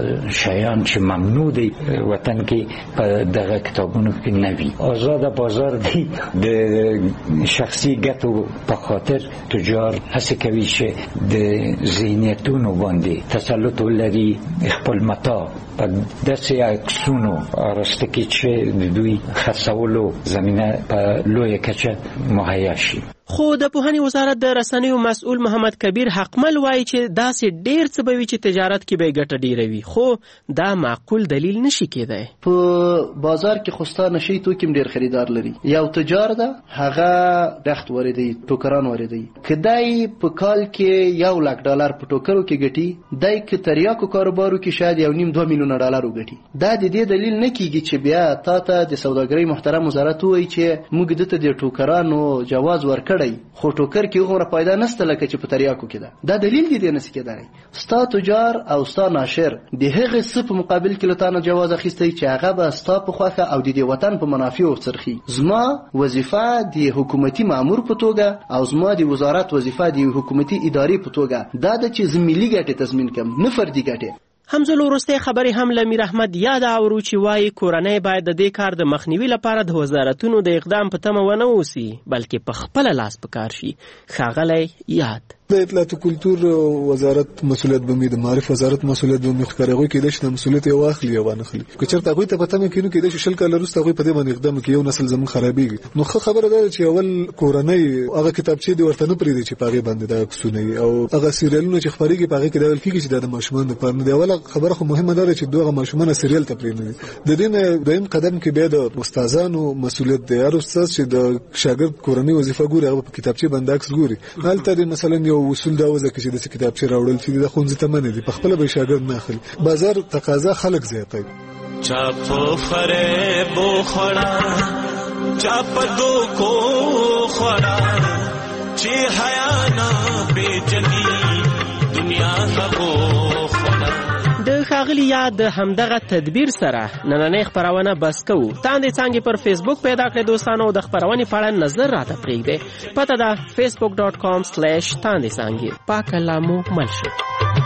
شیان چې ممنوع دي وطن کې په دغه کتابونو کې نه وي. آزاد بازار دی د شخصي ګټو په خاطر تجار هڅه کوي چې د ذهنیتونو باندې تسلط ولري، خپل متاع په داسې عکسونو راسته کې چې د دوی خرڅولو زمینه په لویه کچه مهیا شي. خو د پوهنې وزارت د رسنیو مسؤل محمد کبیر حقمل وایي چې داسې ډیر څه به وي چې تجارت کې به ګټه ډیره وي، خو دا معقول دلیل نشي کېدای. په بازار کې خوستا نشي توکي ډیر خریدار لري. یو تجار ده هغه دخت وریدي، ټوکران وریدي، کدای په کال کې $1,00,000 په ټوکرو کې ګټي، دای کې تریاکو کاروبارو کې شاید $1.5-2 میلیون وګټي. دا د دې دلیل نه کیږي چې بیا تا ته د سوداګرۍ محترم وزارت وایي چې موږ دته د ټوکرانو جواز ورکړ کړی خو ټوکر کې هغومره پیدا نشته لکه چې په تریاکو کې ده. دا دلیل دی دې نشي کېدای ستا تجار او ستا ناشر د هغې څه په مقابل کې له تا نه جواز اخیستی چې هغه به ستا په خوښه او د دې وطن په منافعو څرخي. زما وظیفه د حکومتي مامور په توګه او زما د وزارت وظیفه د حکومتي ادارې په توګه دا ده چې زه ملي ګټې تضمین کړم نه فردي ګټې. همزلو وروستۍ خبرې هم له میر احمد یاد اورو چې وایي کورنۍ باید د دې کار د مخنیوي لپاره د وزارتونو د اقدام په تمه ونه اوسي بلکې په خپله لاس په کار شي. ښاغلی یاد د اطلاعات کلتور وزارت مسؤلیت به د معرف وزارت مسؤلیت به مخکرهغوی کېدای شي د مسؤلیت یې واخلي یا وانه خلي که چېرته هغوی ته په تمه کې نو کېدای شي 20 کاله وروسته هغوی په دې باندې اقدام وکړي یو نسل زموږ خرابېږي. نو ښه خبره ده چې اول کورنۍ هغه کتابچې دې ورته نه پرېږدي چې په هغې باندې دا عکسونه وي او هغه سیریالونه چې خپرېږي په هغې کې دا ویل کېږي چې دا د ماشومانو دپاره نه دی. اوله خبره خو مهمه ده چې دغه ماشومان سیریال ته پرېږدي. د دې نه دویم قدم کې بیا د استادانو مسؤلیت دی. هر استاد چې د شاګرد کورنۍ وظیفه ګوري هغه په کتابچې باندې عکس ګوري. هلته مثلا یو اصول دا وځي چې د کتابچې راوړل چې د ښوونځي ته منع دي په خپله به شاګرد نه اخلي. بازار تقاضا خلک زیاتوي. چا په فریب وخوړه چا په دوکو خوړه چې حیا نه پیژني دنیا هغو خوړه. د ښاغلي یاد د همدغه تدبیر سره نننۍ خپرونه بس کوو. تاندې څانګې پر فیسبوک پیدا کړئ دوستانو او د خپرونې په اړه نظر راته پرېږدئ. پته ده facebook.com/تاندې څانګې. پاک الله مو مل شي.